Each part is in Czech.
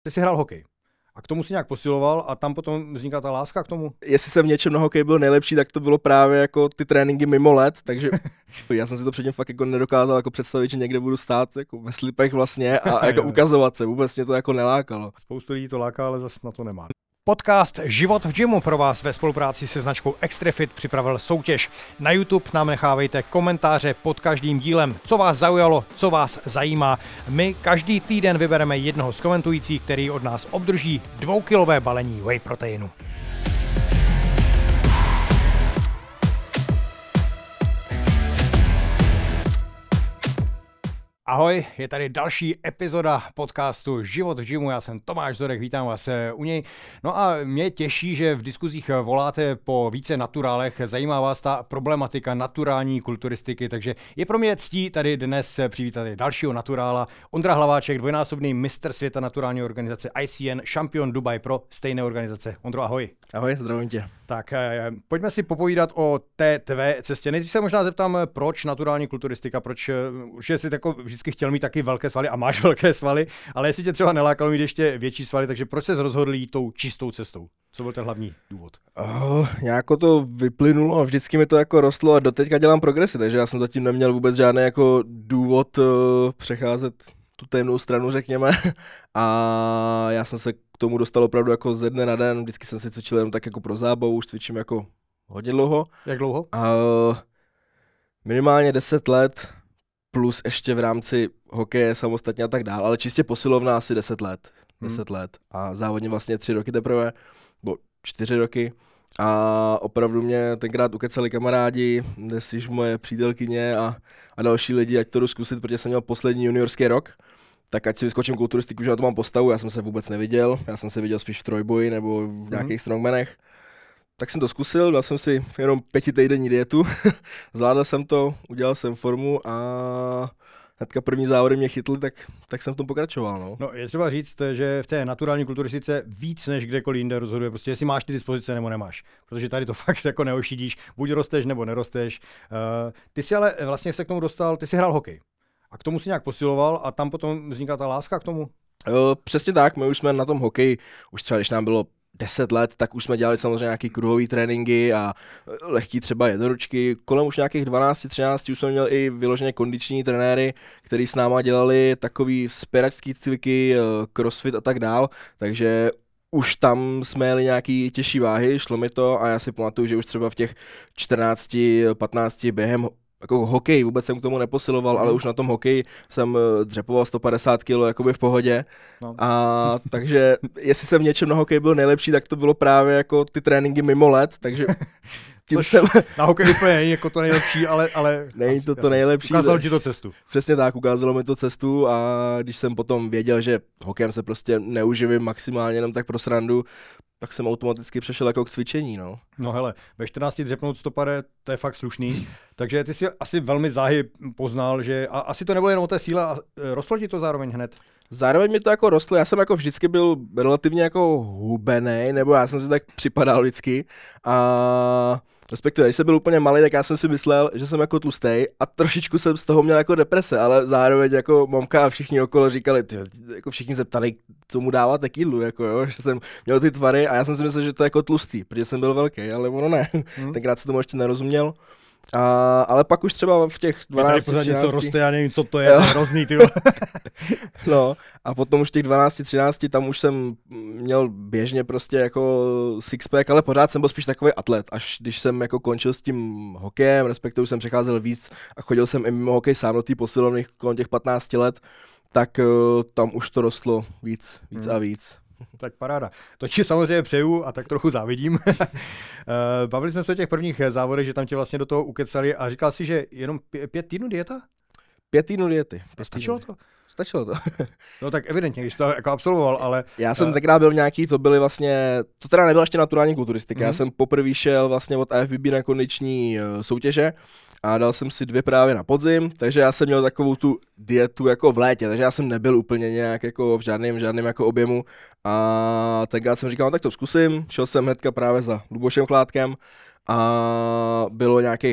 Ty jsi hrál hokej a k tomu si nějak posiloval a tam potom vzniká ta láska k tomu? Jestli jsem v něčem na hokej byl nejlepší, tak to bylo právě jako ty tréninky mimo let, takže já jsem si to předtím fakt jako nedokázal jako představit, že někde budu stát jako ve slipech vlastně a jako ukazovat se, vůbec mě to jako nelákalo. Spoustu lidí to láká, ale zase na to nemá. Podcast Život v gymu pro vás ve spolupráci se značkou Extrafit připravil soutěž. Na YouTube nám nechávejte komentáře pod každým dílem, co vás zaujalo, co vás zajímá. My každý týden vybereme jednoho z komentujících, který od nás obdrží 2kilové balení whey proteinu. Ahoj, je tady další epizoda podcastu Život v gymu, já jsem Tomáš Zorek, vítám vás u něj. No a mě těší, že v diskuzích voláte po více naturálech, zajímá vás ta problematika naturální kulturistiky, takže je pro mě ctí tady dnes přivítat dalšího naturála. Ondra Hlaváček, dvojnásobný mistr světa naturální organizace ICN, šampion Dubaj Pro stejné organizace. Ondro, ahoj. Ahoj, zdravím tě. Tak pojďme si popovídat o té tvé cestě. Nejdřív se možná zeptám, proč naturální kulturistika, proč, že jsi jako vždycky chtěl mít taky velké svaly a máš velké svaly, ale jestli tě třeba nelákalo mít ještě větší svaly, takže proč ses rozhodl jít tou čistou cestou? Co byl ten hlavní důvod? Nějako to vyplynulo a vždycky mi to jako rostlo a doteďka dělám progresy, takže já jsem zatím neměl vůbec žádný jako důvod přecházet tu temnou stranu, řekněme, a já jsem se k tomu dostal opravdu jako ze dne na den, vždycky jsem si cvičil jenom tak jako pro zábavu, už cvičím jako hodně dlouho. Jak dlouho? Minimálně 10 let, plus ještě v rámci hokeje samostatně a tak dál, ale čistě posilovna asi 10 let. 10 let a závodně vlastně 3 roky teprve, nebo 4 roky. A opravdu mě tenkrát ukecali kamarádi, dnes již moje přítelkyně a další lidi, ať to jdu zkusit, protože jsem měl poslední juniorský rok, tak ať si vyskočím kulturistiku, že na to mám postavu, já jsem se vůbec neviděl, já jsem se viděl spíš v trojboji nebo v nějakých strongmanech. Tak jsem to zkusil, dal jsem si jenom 5týdenní dietu, zvládl jsem to, udělal jsem formu a hnedka první závody mě chytly, tak jsem v tom pokračoval. No, je třeba říct, že v té naturální kulturistice víc než kdekoliv jinde rozhoduje, prostě jestli máš ty dispozice nebo nemáš, protože tady to fakt jako neošidíš, buď rosteš nebo nerosteš. Ty si ale vlastně se k tomu dostal, ty si hrál hokej a k tomu si nějak posiloval a tam potom vzniká ta láska k tomu? Přesně tak, my už jsme na tom hokeji, už třeba když nám bylo 10 let, tak už jsme dělali samozřejmě nějaký kruhový tréninky a lehký třeba jednoručky. Kolem už nějakých 12-13 už jsme měli i vyloženě kondiční trenéry, kteří s náma dělali takový spěračský cviky, crossfit a tak dál, takže už tam jsme jeli nějaký těžší váhy, šlo mi to a já si pamatuju, že už třeba v těch 14-15 během jako hokej, vůbec jsem k tomu neposiloval, ale už na tom hokeji jsem dřepoval 150 kg jakoby v pohodě. No. A takže jestli jsem v něčem na hokej byl nejlepší, tak to bylo právě jako ty tréninky mimo let, takže na hokej úplně není jako to nejlepší, ale není to nejlepší. Ukázalo ti to cestu. Přesně tak, ukázalo mi to cestu a když jsem potom věděl, že hokejem se prostě neuživím maximálně jenom tak pro srandu, tak jsem automaticky přešel jako k cvičení, no. No hele, ve 14 dřepnout 150, to je fakt slušný, takže ty si asi velmi záhy poznal, že a asi to nebylo jenom o té síle, a rostlo ti to zároveň hned? Zároveň mi to jako rostlo, já jsem jako vždycky byl relativně jako hubenej, nebo já jsem si tak připadal vždycky a respektive, když jsem byl úplně malý, tak já jsem si myslel, že jsem jako tlustej a trošičku jsem z toho měl jako deprese, ale zároveň jako mamka a všichni okolo říkali, jako všichni se ptali, co mu dáváte k jídlu, jako jo, že jsem měl ty tvary a já jsem si myslel, že to je jako tlustý, protože jsem byl velký, ale ono ne, tenkrát jsem tomu ještě nerozuměl. Ale pak už třeba v těch 12, pořád něco roste, já nevím, co to je, hrozný, ty. No, a potom už v těch 12, 13, tam už jsem měl běžně prostě jako sixpack, ale pořád jsem byl spíš takový atlet, až když jsem jako končil s tím hokejem, respektive jsem přecházel víc a chodil jsem i mimo hokej sám do té posilovny kolem těch 15 let, tak tam už to rostlo víc a víc. Tak paráda. To ti samozřejmě přeju a tak trochu závidím. Bavili jsme se o těch prvních závodech, že tam tě vlastně do toho ukecali a říkal si, že jenom 5 týdnů dieta? 5 týdnů diety. Stačilo to? Stačilo to. No tak evidentně, když to jako absolvoval, ale... Já jsem tenkrát byl nějaký, to byly vlastně, to teda nebyla ještě naturální kulturistika, já jsem poprvé šel vlastně od IFBB na kondiční soutěže a dal jsem si 2 právě na podzim, takže já jsem měl takovou tu dietu jako v létě, takže já jsem nebyl úplně nějak jako v žádném jako objemu a tenkrát jsem říkal, no tak to zkusím, šel jsem hnedka právě za Lubošem Chládkem a bylo nějakých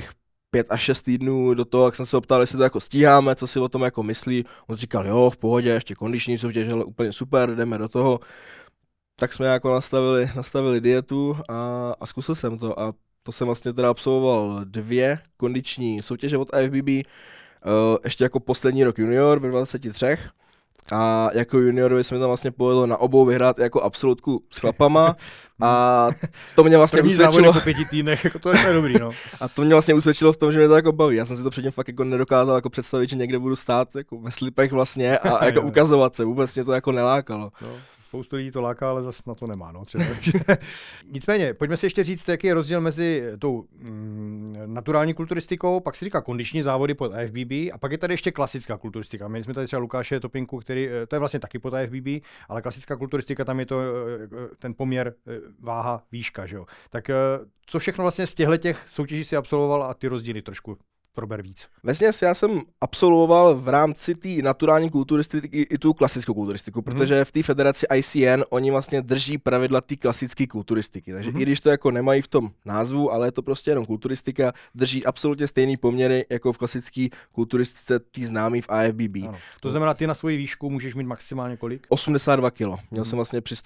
5 až 6 týdnů do toho, jak jsem se optal, jestli to jako stíháme, co si o tom jako myslí. On říkal, jo, v pohodě, ještě kondiční soutěž, ale úplně super, jdeme do toho. Tak jsme jako nastavili dietu a zkusil jsem to a to jsem vlastně teda absolvoval 2 kondiční soutěže od IFBB, ještě jako poslední rok junior ve 23. A jako juniorovi se mi tam vlastně povedlo na obou vyhrát jako absolutku s chlapama a to mě vlastně usvědčilo. Po 5 týdnech, jako to je dobrý, no. A to mě vlastně usvědčilo v tom, že mě to jako baví. Já jsem si to předtím fakt jako nedokázal jako představit, že někde budu stát jako ve slipech vlastně a jako ukazovat se. Vůbec mě to jako nelákalo. No. Spoustu lidí to láká, ale zase na to nemá. No, třeba. Nicméně, pojďme si ještě říct, jaký je rozdíl mezi tou naturální kulturistikou, pak si říká kondiční závody pod IFBB a pak je tady ještě klasická kulturistika. My jsme tady třeba Lukáše Topinku, který, to je vlastně taky pod IFBB, ale klasická kulturistika, tam je to ten poměr váha, výška. Že jo? Tak co všechno vlastně z těchto soutěží si absolvoval a ty rozdíly trošku prober víc. Vlastně já jsem absolvoval v rámci té naturální kulturistiky i tu klasickou kulturistiku, protože v té federaci ICN oni vlastně drží pravidla té klasické kulturistiky. Takže i když to jako nemají v tom názvu, ale je to prostě jenom kulturistika, drží absolutně stejný poměry jako v klasické kulturistice tý známý v IFBB. Ano. To znamená, ty na svoji výšku můžeš mít maximálně kolik? 82 kg. Měl jsem vlastně při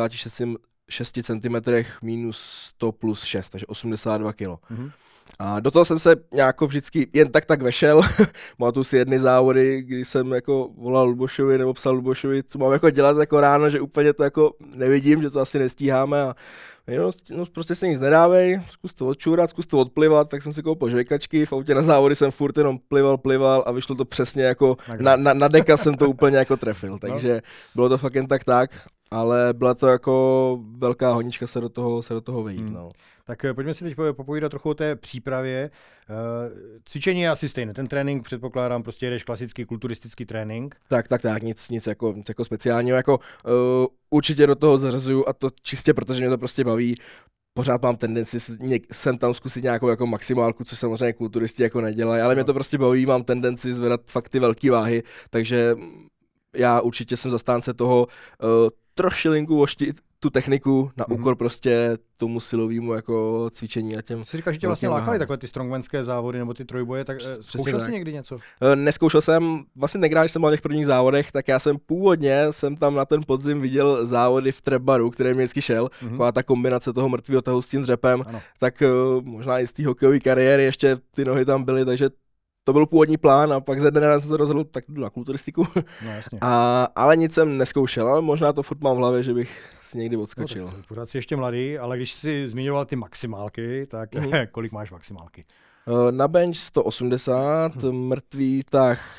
176 cm minus 100 plus 6, takže 82 kg. A do toho jsem se nějak vždycky jen tak vešel. Mám si jedny závody, kdy jsem jako volal Lubošovi nebo psal Lubošovi, co mám jako dělat jako ráno, že úplně to jako nevidím, že to asi nestíháme a no, prostě se nic nedávej, zkus to odčůrat, zkus to odplivat, tak jsem si koupil žvejkačky, v autě na závody jsem furt jenom plival a vyšlo to přesně jako na deka jsem to úplně jako trefil, takže bylo to fakt jen tak, ale byla to jako velká honička se do toho vejít. No. Tak pojďme si teď popovídat trochu o té přípravě. Cvičení je asi stejné. Ten trénink předpokládám, prostě jedeš klasický kulturistický trénink. Tak, nic jako speciálního. Jako, určitě do toho zařazuju a to čistě, protože mě to prostě baví. Pořád mám tendenci sem tam zkusit nějakou jako maximálku, což samozřejmě kulturisti jako nedělají, ale mě to prostě baví, mám tendenci zvedat fakt ty velké váhy, takže já určitě jsem zastánce toho trošilinku oštit tu techniku na úkor prostě tomu silovému jako cvičení a těm. Co říkáš, že tě vlastně lákaly takové ty strongmanské závody nebo ty trojboje, tak zkoušel jsi někdy něco? Neskoušel jsem, vlastně nekrát, když jsem byl na těch prvních závodech, tak já jsem původně tam na ten podzim viděl závody v trap baru, který mi vždycky šel, taková ta kombinace toho mrtvého tahu s tím dřepem, tak možná i z té hokejové kariéry ještě ty nohy tam byly, takže to byl původní plán a pak ze dne na den jsem se rozhodl, tak jdu na kulturistiku. No, jasně. Ale nic jsem neskoušel, ale možná to furt mám v hlavě, že bych si někdy odskočil. No, pořád jsi ještě mladý, ale když jsi zmiňoval ty maximálky, tak kolik máš maximálky? Na bench 180, mrtvý tah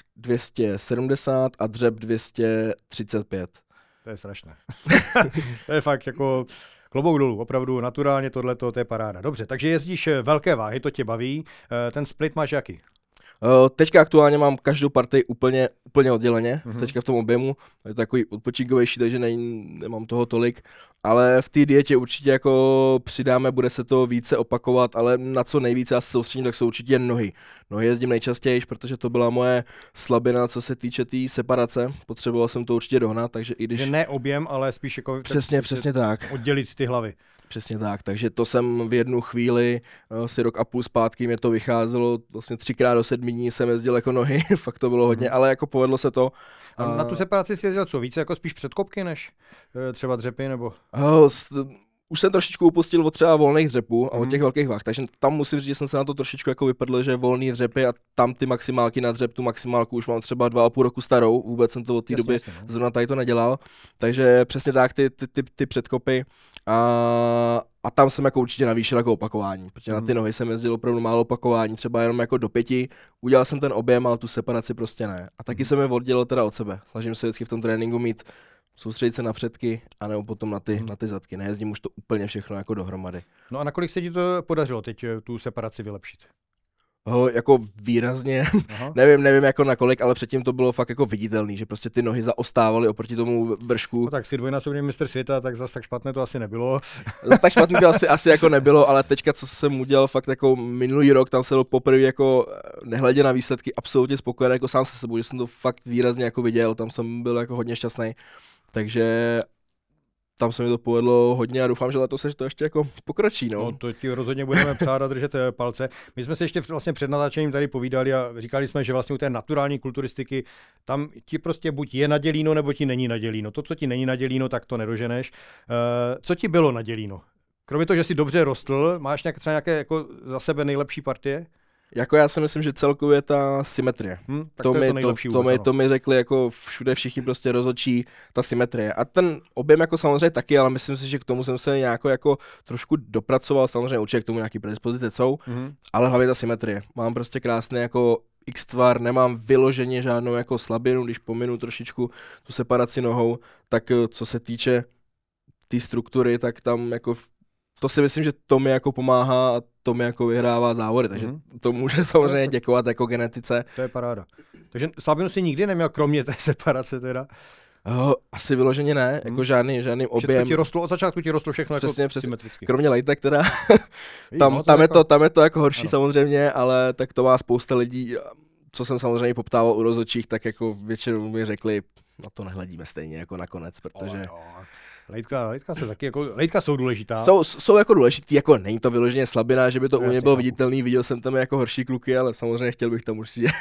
270 a dřep 235. To je strašné. To je fakt jako klobouk dolů, opravdu naturálně tohleto, to je paráda. Dobře, takže jezdíš velké váhy, to tě baví. Ten split máš jaký? Teďka aktuálně mám každou partii úplně odděleně, teďka v tom objemu, je to takový odpočinkovější, takže nemám toho tolik, ale v té dietě určitě jako přidáme, bude se to více opakovat, ale na co nejvíce já se soustředím, tak jsou určitě nohy. Nohy jezdím nejčastěji, protože to byla moje slabina, co se týče té separace, potřeboval jsem to určitě dohnat, takže i když... Že ne objem, ale spíš jako... Přesně tak. Oddělit ty hlavy. Přesně tak, takže to jsem v jednu chvíli, asi rok a půl zpátky mě to vycházelo, vlastně 3x do 7 dní jsem jezdil jako nohy, fakt to bylo hodně, ale jako povedlo se to. A na tu separaci jsi jezdil co, více jako spíš předkopky než třeba dřepy nebo? Už jsem trošičku upustil od třeba volných dřepů a od těch velkých váh, takže tam musím říct, že jsem se na to trošičku jako vypadl, že volný dřepy a tam ty maximálky na dřep, tu maximálku už mám třeba 2,5 roku starou, vůbec jsem to od té doby zrovna tady to nedělal, takže přesně tak ty předkopy a tam jsem jako určitě navýšil jako opakování, protože na ty nohy jsem jezdil opravdu málo opakování, třeba jenom jako do 5, udělal jsem ten objem, ale tu separaci prostě ne. A taky jsem je oddělil teda od sebe, snažím se vždycky v tom tréninku mít soustředit se na předky a nebo potom na ty zadky. Nejezdím už to úplně všechno jako dohromady. No a nakolik se ti to podařilo teď tu separaci vylepšit? Jako výrazně, nevím jako nakolik, ale předtím to bylo fakt jako viditelný, že prostě ty nohy zaostávaly oproti tomu vršku. No tak si dvojnásobný mistr světa, tak zas tak špatné to asi nebylo. Zas tak špatný to asi jako nebylo, ale teďka, co jsem udělal fakt jako minulý rok, tam se byl poprvé jako nehledě na výsledky absolutně spokojený jako sám se sebou, že jsem to fakt výrazně jako viděl, tam jsem byl jako hodně šťastný. Takže tam se mi to povedlo hodně a doufám, že letos se to ještě jako pokročí. No to ti rozhodně budeme přát a držet palce. My jsme si ještě vlastně před natáčením tady povídali a říkali jsme, že vlastně u té naturální kulturistiky tam ti prostě buď je nadělíno, nebo ti není nadělíno. To, co ti není nadělíno, tak to nedoženeš. Co ti bylo nadělíno? Kromě toho, že jsi dobře rostl, máš třeba nějaké jako za sebe nejlepší partie? Jako já si myslím, že celkově ta symetrie. To mi řekli jako všude všichni prostě rozhodčí ta symetrie. A ten objem jako samozřejmě taky, ale myslím si, že k tomu jsem se nějak jako trošku dopracoval, samozřejmě určitě k tomu nějaký predispozice jsou, ale hlavně ta symetrie. Mám prostě krásný jako X-tvar, nemám vyloženě žádnou jako slabinu, když pominu trošičku tu separaci nohou, tak co se týče té struktury, tak tam jako to si myslím, že to mi jako pomáhá a to mi jako vyhrává závody, takže to může samozřejmě děkovat jako genetice. To je paráda. Takže slabinu si nikdy neměl, kromě té separace teda? Asi vyloženě ne, jako žádný objem. Ti rostlo, od začátku ti rostlo všechno přesně, jako symetricky. Kromě lejtek teda, tam je to jako horší samozřejmě, ale tak to má spousta lidí, co jsem samozřejmě poptával u rozhodčích, tak jako většinou mi řekli, na to nehledíme stejně jako nakonec, protože... Lejtka se taky jako, lejtka jsou důležitá. Jsou jako důležitý, jako není to vyloženě slabina, že by to u mě bylo viditelný, viděl jsem tam jako horší kluky, ale samozřejmě chtěl bych tam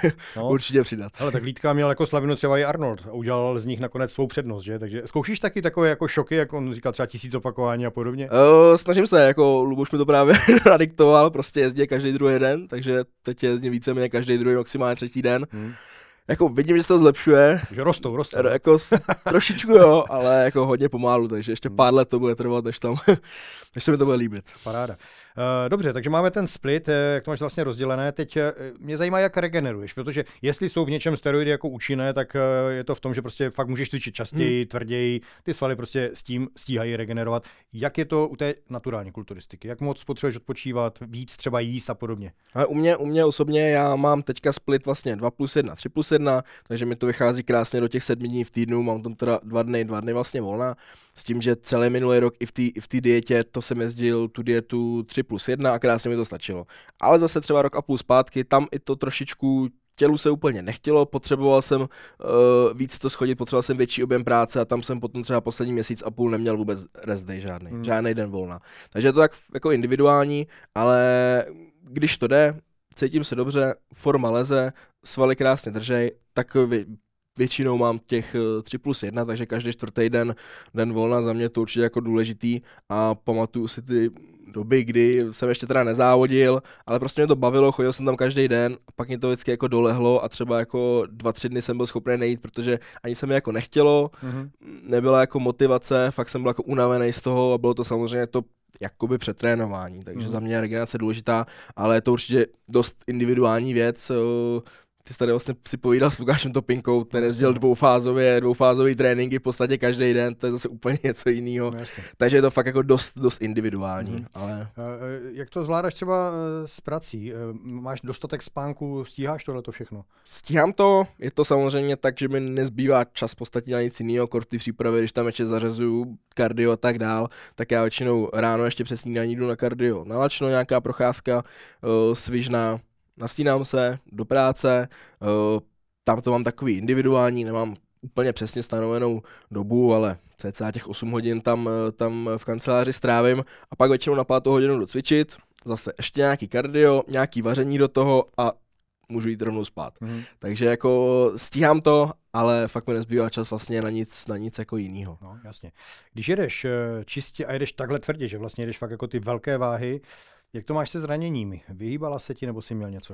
určitě přidat. Ale tak lítka měl jako slabinu třeba i Arnold a udělal z nich nakonec svou přednost, že? Takže zkoušíš taky takové jako šoky, jak on říkal třeba 1000 opakování a podobně? Snažím se, jako Luboš mi to právě nadiktoval, prostě jezdí každý druhý den, takže teď jezdím víceméně každý druhý, maximálně třetí den. Jako vidím, že se to zlepšuje. Že rostou. Jako trošičku jo, ale jako hodně pomalu, takže ještě pár let to bude trvat, než se mi to bude líbit. Paráda. Dobře, takže máme ten split, jak to máš vlastně rozdělené. Teď mě zajímá, jak regeneruješ, protože jestli jsou v něčem steroidy jako účinné, tak je to v tom, že prostě fakt můžeš cvičit častěji, tvrději, ty svaly prostě s tím stíhají regenerovat. Jak je to u té naturální kulturistiky? Jak moc potřebuješ odpočívat, víc třeba jíst a podobně? Ale u mě osobně já mám teďka split vlastně 2+1, 3+1, takže mi to vychází krásně do těch 7 dní v týdnu, mám tam teda 2 dny vlastně volna, s tím, že celý minulý rok i v té dietě to jsem jezdil tu dietu 3+1 a krásně mi to stačilo. Ale zase třeba rok a půl zpátky, tam i to trošičku tělu se úplně nechtělo, potřeboval jsem víc to schodit, potřeboval jsem větší objem práce a tam jsem potom třeba poslední měsíc a půl neměl vůbec rest day žádný den volna. Takže je to tak jako individuální, ale když to jde, cítím se dobře, forma leze, svaly krásně držej, tak většinou mám těch 3+1, takže každý čtvrtý den volna za mě to určitě jako důležitý a pamatuju si ty doby, kdy jsem ještě teda nezávodil, ale prostě mě to bavilo, chodil jsem tam každý den, pak mě to vždycky jako dolehlo a třeba jako 2-3 dny jsem byl schopný nejít, protože ani se mi jako nechtělo, nebyla jako motivace, fakt jsem byl jako unavený z toho a bylo to samozřejmě to jakoby přetrénování, takže za mě je regenerace důležitá, ale je to určitě dost individuální věc. Ty jsi tady vlastně si povídal s Lukášem Topinkou, ten jezdil dvoufázový tréninky v podstatě každý den, to je zase úplně něco jiného. Takže je to fakt jako dost individuální. Ale... Jak to zvládáš třeba s prací? Máš dostatek spánku, stíháš tohleto všechno? Stíhám to, je to samozřejmě tak, že mi nezbývá čas v podstatě na nic jiného, kor ty přípravy, když tam ještě zařazuju kardio a tak dál, tak já většinou ráno ještě přes snídaní jdu na kardio. Na lačno nějaká procházka svižná, nastínám se do práce, tam to mám takový individuální, nemám úplně přesně stanovenou dobu, ale cca těch 8 hodin tam v kanceláři strávím a pak většinou na 5. hodinu jdu cvičit, zase ještě nějaký kardio, nějaký vaření do toho a můžu jít rovnou spát. Takže jako stíhám to, ale fakt mi nezbývá čas vlastně na nic jako jinýho. No, jasně. Když jedeš čistě a jedeš takhle tvrdě, že vlastně jedeš fakt jako ty velké váhy, jak to máš se zraněními? Vyhýbala se ti nebo jsi měl něco?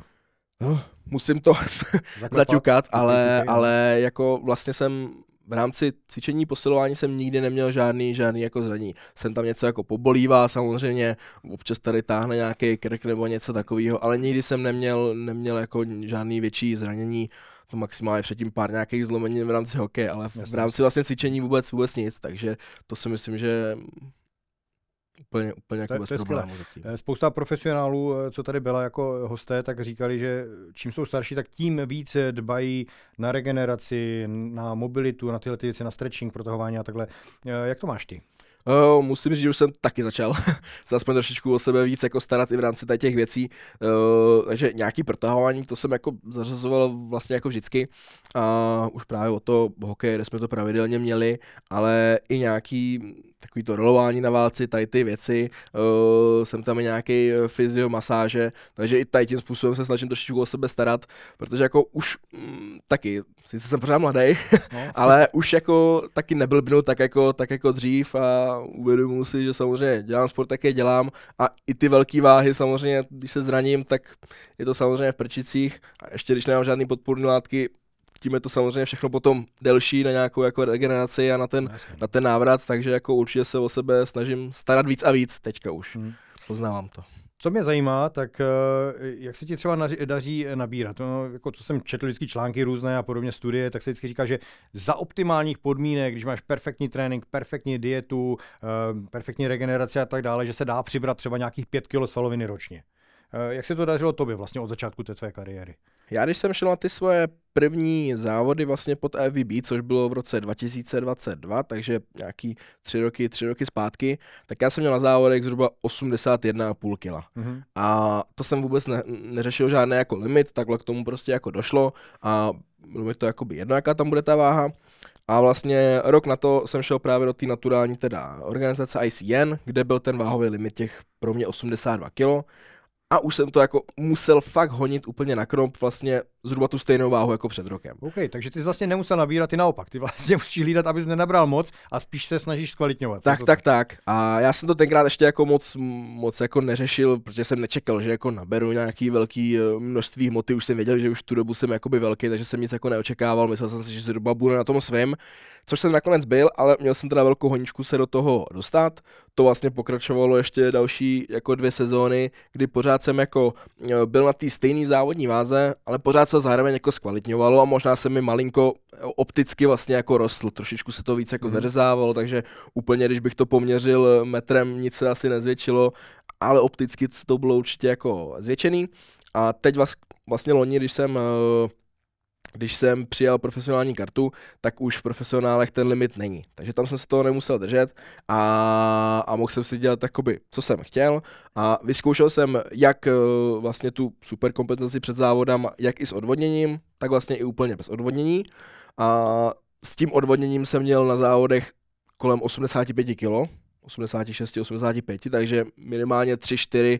Musím to zaťukat, ale jako vlastně jsem v rámci cvičení posilování jsem nikdy neměl žádný jako zranění. Jsem tam něco jako pobolívá samozřejmě, občas tady táhne nějaký krk nebo něco takového, ale nikdy jsem neměl jako žádný větší zranění. To maximálně předtím pár nějakých zlomenin v rámci hokeje, ale v rámci vlastně cvičení vůbec nic, takže to si myslím, že úplně jako bez problémů. Spousta profesionálů, co tady byla jako hosté, tak říkali, že čím jsou starší, tak tím víc dbají na regeneraci, na mobilitu, na tyhle věci, na stretching, protahování a takhle. Jak to máš ty? Musím říct, že už jsem taky začal se aspoň trošičku o sebe víc jako starat i v rámci těch věcí, takže nějaký protahování, to jsem jako zařazoval vlastně jako vždycky a už právě o to hokej, kde jsme to pravidelně měli, ale i nějaký takový to rolování na válci, tady ty věci, jsem tam i nějaký fyzio, masáže, takže i tady tím způsobem se snažím trošičku o sebe starat, protože jako už taky, sice jsem pořád mladý, ale už jako taky neblbnu tak jako dřív a uvědomuji si, že samozřejmě dělám sport, také dělám a i ty velké váhy samozřejmě, když se zraním, tak je to samozřejmě v prčicích a ještě když nemám žádný podpůrné látky, tím je to samozřejmě všechno potom delší na nějakou jako regeneraci a na ten návrat, takže jako určitě se o sebe snažím starat víc a víc teďka už. Poznávám to. Co mě zajímá, tak jak se ti třeba daří nabírat? No, jako co jsem četl vždycky články různé a podobně studie, tak se vždycky říká, že za optimálních podmínek, když máš perfektní trénink, perfektní dietu, perfektní regeneraci a tak dále, že se dá přibrat třeba nějakých 5 kg svaloviny ročně. Jak se to dařilo tobě vlastně od začátku té tvé kariéry? Já když jsem šel na ty svoje první závody vlastně pod FBB, což bylo v roce 2022, takže nějaký 3 roky zpátky, tak já jsem měl na závodech zhruba 81,5 kg. A to jsem vůbec neřešil žádný jako limit, takhle k tomu prostě jako došlo a bylo mi to jakoby jedno, jaká tam bude ta váha. A vlastně rok na to jsem šel právě do té naturální teda organizace ICN, kde byl ten váhový limit těch pro mě 82 kg. A už jsem to jako musel fakt honit úplně na krop vlastně zhruba tu stejnou váhu jako před rokem. OK, takže ty vlastně nemusel nabírat i naopak. Ty vlastně musíš hlídat, abys nenabral moc a spíš se snažíš zkvalitňovat. Tak. A já jsem to tenkrát ještě jako moc jako neřešil, protože jsem nečekal, že jako naberu nějaký velký množství hmoty. Už jsem věděl, že už tu dobu jsem jakoby velký, takže jsem nic jako neočekával. Myslel jsem si, že zhruba budu na tom svém, což jsem nakonec byl, ale měl jsem teda velkou honičku se do toho dostat. To vlastně pokračovalo ještě další jako 2 sezóny, kdy pořád jsem jako byl na té stejné závodní váze, ale pořád se zároveň jako zkvalitňovalo a možná se mi malinko opticky vlastně jako rostl. Trošičku se to víc jako zařezávalo, takže úplně, když bych to poměřil metrem, nic se asi nezvětšilo, ale opticky to bylo určitě jako zvětšený. A teď vlastně loni, když jsem přijal profesionální kartu, tak už v profesionálech ten limit není. Takže tam jsem se toho nemusel držet a mohl jsem si dělat takoby, co jsem chtěl. A vyzkoušel jsem jak vlastně tu superkompenzaci před závodem, jak i s odvodněním, tak vlastně i úplně bez odvodnění. A s tím odvodněním jsem měl na závodech kolem 85 kg. 86, 85, takže minimálně 3-4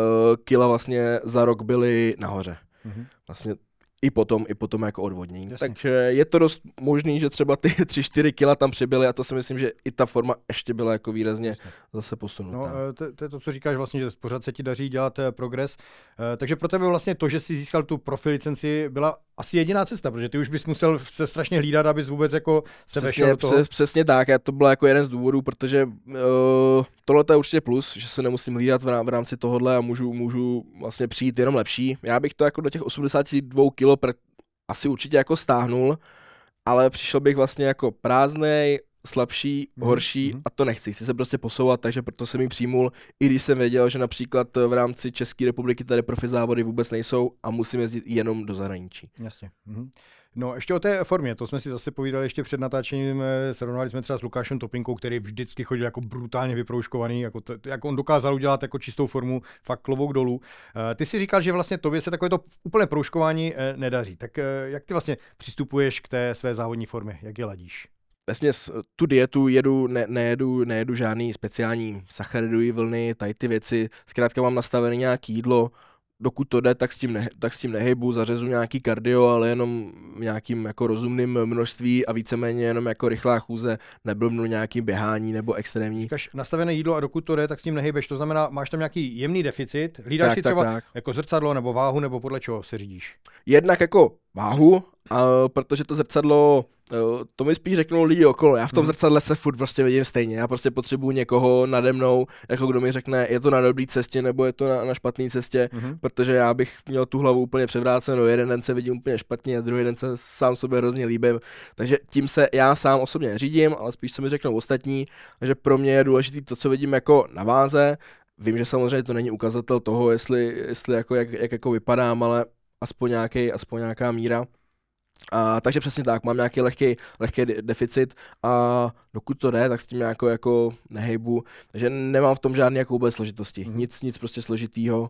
kila vlastně za rok byly nahoře. Vlastně i potom jako odvodnění. Jasně. Takže je to dost možný, že třeba ty 3-4 kila tam přibyly a to si myslím, že i ta forma ještě byla jako výrazně zase posunutá. No, to je to, co říkáš vlastně, že pořád se ti daří dělat progres. Takže pro tebe vlastně to, že jsi získal tu profi licenci, byla asi jediná cesta, protože ty už bys musel se strašně hlídat, abys vůbec jako se vešel do toho. Přesně tak, to byl jako jeden z důvodů, protože tohle je určitě plus, že se nemusím hlídat v rámci tohohle a můžu vlastně přijít jenom lepší. Já bych to jako do těch 82 kg asi určitě jako stáhnul, ale přišel bych vlastně jako prázdnej, slabší, horší a to nechci se prostě posouvat, takže proto jsem ji přijmul, i když jsem věděl, že například v rámci České republiky tady profi závody vůbec nejsou a musím jezdit jenom do zahraničí. Jasně. No ještě o té formě, to jsme si zase povídali ještě před natáčením, srovnali jsme třeba s Lukášem Topinkou, který vždycky chodil jako brutálně vyprouškovaný, jako on dokázal udělat jako čistou formu, fakt klobouk dolů. Ty si říkal, že vlastně tobě se takové to úplné prouškování nedaří, tak jak ty vlastně přistupuješ k té své závodní formě, jak je ladíš? Vesměs tu dietu nejedu žádný speciální sacharidoví vlny, tady ty věci, zkrátka mám nastavené nějaké jídlo, dokud to jde, tak s tím nehybu, zařezu nějaký kardio, ale jenom nějakým jako rozumným množství a víceméně jenom jako rychlá chůze, neblbnu nějaký běhání nebo extrémní. Říkáš nastavené jídlo a dokud to jde, tak s tím nehybeš, to znamená, máš tam nějaký jemný deficit, hlídáš si třeba jako zrcadlo nebo váhu, nebo podle čeho se řídíš? Jednak jako váhu, protože to zrcadlo, to mi spíš řeknou lidi okolo, já v tom zrcadle se furt prostě vidím stejně, já prostě potřebuji někoho nade mnou, jako kdo mi řekne, je to na dobré cestě nebo je to na špatné cestě, protože já bych měl tu hlavu úplně převrácenou, jeden den se vidím úplně špatně a druhý den se sám sobě hrozně líbím, takže tím se já sám osobně neřídím, ale spíš se mi řeknou ostatní, takže pro mě je důležité to, co vidím jako na váze. Vím, že samozřejmě to není ukazatel toho, jestli jako jak jako vypadám, ale aspoň nějaká míra. Takže přesně tak, mám nějaký lehký deficit a dokud to jde, tak s tím jako nehejbu, takže nemám v tom žádný jako vůbec složitosti, nic prostě složitýho.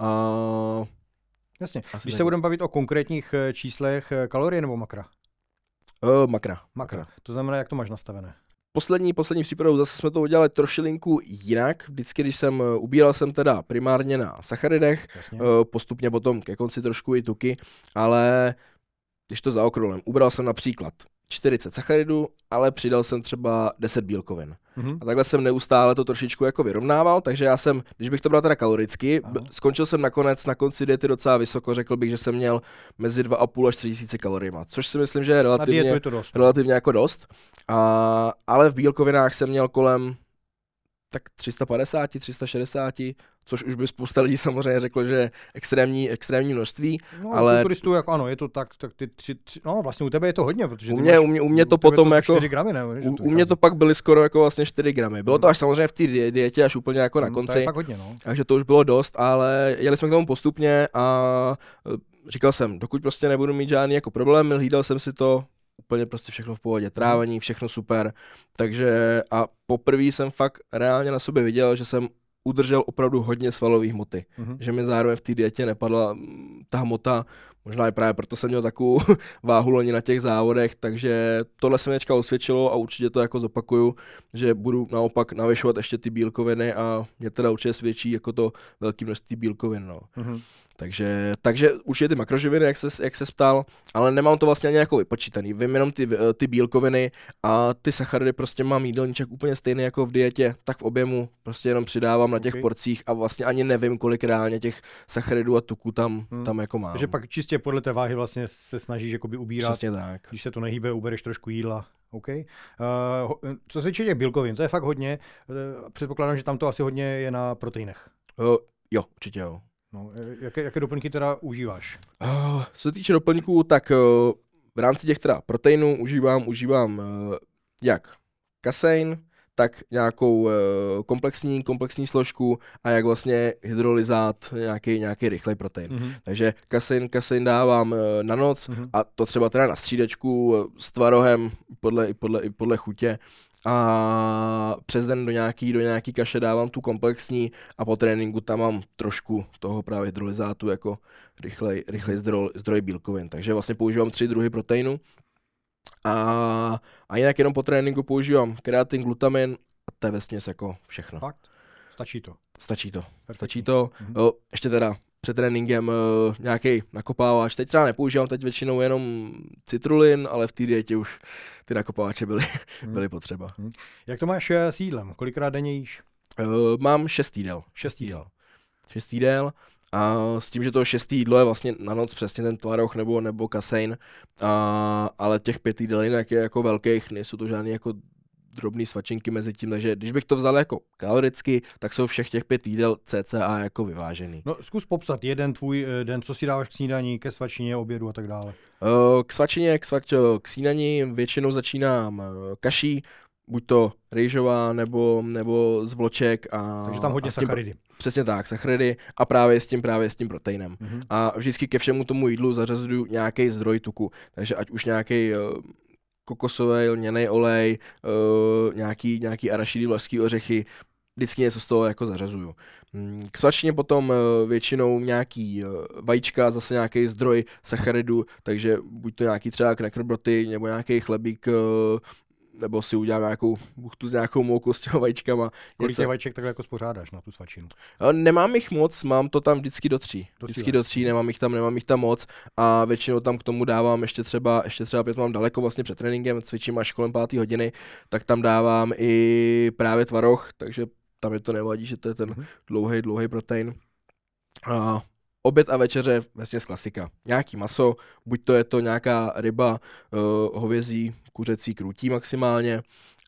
Jasně, když se budeme bavit o konkrétních číslech, kalorie nebo makra? Makra. To znamená, jak to máš nastavené? poslední přípravu zase jsme to udělali trošilinku jinak. Vždycky, když ubíral jsem teda primárně na sacharidech, postupně potom ke konci trošku i tuky, ale když to zaokrouhlím, ubral jsem například 40 sacharidů, ale přidal jsem třeba 10 bílkovin. A takhle jsem neustále to trošičku jako vyrovnával, takže já jsem, když bych to bral teda kaloricky, skončil jsem na konci diety docela vysoko, řekl bych, že jsem měl mezi 2,5 až 3 tisíce kaloriima, což si myslím, že je relativně jako dost. Ale v bílkovinách jsem měl kolem tak 350, 360, což už by spousta lidí samozřejmě řeklo, že je extrémní množství. No, ale turistů, jako ano, je to tak ty 3, no vlastně u tebe je to hodně, protože u mě to potom to jako 4 gramy, ne? U mě to pak byly skoro jako vlastně 4 gramy. Bylo to až samozřejmě v té dietě, až úplně jako na konci. To je fakt hodně, no. Takže to už bylo dost, ale jeli jsme k tomu postupně a říkal jsem, dokud prostě nebudu mít žádný jako problém, hlídal jsem si to, úplně prostě všechno v pohodě, trávení, všechno super, takže a poprvé jsem fakt reálně na sobě viděl, že jsem udržel opravdu hodně svalové hmoty, že mi zároveň v té dietě nepadla ta hmota, možná i právě proto jsem měl takovou váhu loni na těch závodech, takže tohle se mi teďka osvědčilo a určitě to jako zopakuju, že budu naopak navyšovat ještě ty bílkoviny a mě teda určitě svědčí jako to velké množství bílkovin, no. Takže už je ty makroživiny, jak se ptal, ale nemám to vlastně ani jako vypočítaný. Vím jenom ty bílkoviny a ty sacharidy prostě mám jídelníček úplně stejný jako v dietě, tak v objemu prostě jenom přidávám na těch porcích a vlastně ani nevím, kolik reálně těch sacharidů a tuků tam jako mám. Takže pak čistě podle té váhy vlastně se snažíš jakoby ubírat. Přesně tak. Když se to nehýbe, ubereš trošku jídla. OK. Co se týče těch bílkovin, to je fakt hodně. Předpokládám, že tam to asi hodně je na proteinech. Jo, určitě jo. No, jaké doplňky teda užíváš? Co se týče doplňků, tak v rámci těch teda proteinů užívám jak kasein, tak nějakou komplexní složku a jak vlastně hydrolyzát, nějaký rychlej protein. Takže kasein dávám na noc a to třeba teda na střídačku s tvarohem podle chutě. A přes den do nějaký kaše dávám tu komplexní a po tréninku tam mám trošku toho právě hydrolyzátu jako rychlej zdroj bílkovin. Takže vlastně používám 3 druhy proteinu a jinak jenom po tréninku používám kreatin, glutamin a to je vesměs jako všechno. Fakt? Stačí to? Stačí to. Ještě teda před tréninkem nějaký nakopávač. Teď třeba nepoužívám, teď většinou jenom citrulin, ale v té dietě už ty nakopávače byly potřeba. Jak to máš s jídlem? Kolikrát denně jíš? Mám 6 jídel. 6 jídel a s tím, že to 6. jídlo je vlastně na noc přesně ten tvaroh nebo kasein, ale těch 5 jídel jinak je jako velkých, nejsou to žádný jako drobný svačinky mezi tím, takže když bych to vzal jako kaloricky, tak jsou všech těch 5 jídel cca jako vyvážený. No zkus popsat jeden tvůj den, co si dáváš k snídani, ke svačině, obědu a tak dále. K snídani většinou začínám kaší, buď to rejžová nebo z vloček. Takže tam hodně sacharidy. Přesně tak, sacharidy a právě s tím proteinem. A vždycky ke všemu tomu jídlu zařazuju nějaký zdroj tuku, takže ať už nějaký kokosový, lněnej olej, nějaký arašidy, vlašský ořechy, vždycky něco z toho jako zařazuju. K svačině potom většinou nějaký vajíčka, zase nějaký zdroj sacharidu, takže buď to nějaký třeba knekrbroty, nebo nějaký chlebík, nebo si udělám nějakou buchtu s nějakou moukou s těma vajíčkama. Kolik těch vajíček takhle jako spořádáš na tu svačinu? Nemám jich moc, mám to tam vždycky do 3. Nemám jich tam moc a většinou tam k tomu dávám ještě třeba, pět mám daleko vlastně před tréninkem, cvičím až kolem 5. hodiny, tak tam dávám i právě tvaroh, takže tam je to nevadí, že to je ten dlouhý protein. A oběd a večeře vlastně z klasika. Nějaký maso, buď to je to nějaká ryba, hovězí, kuřecí, krůtí maximálně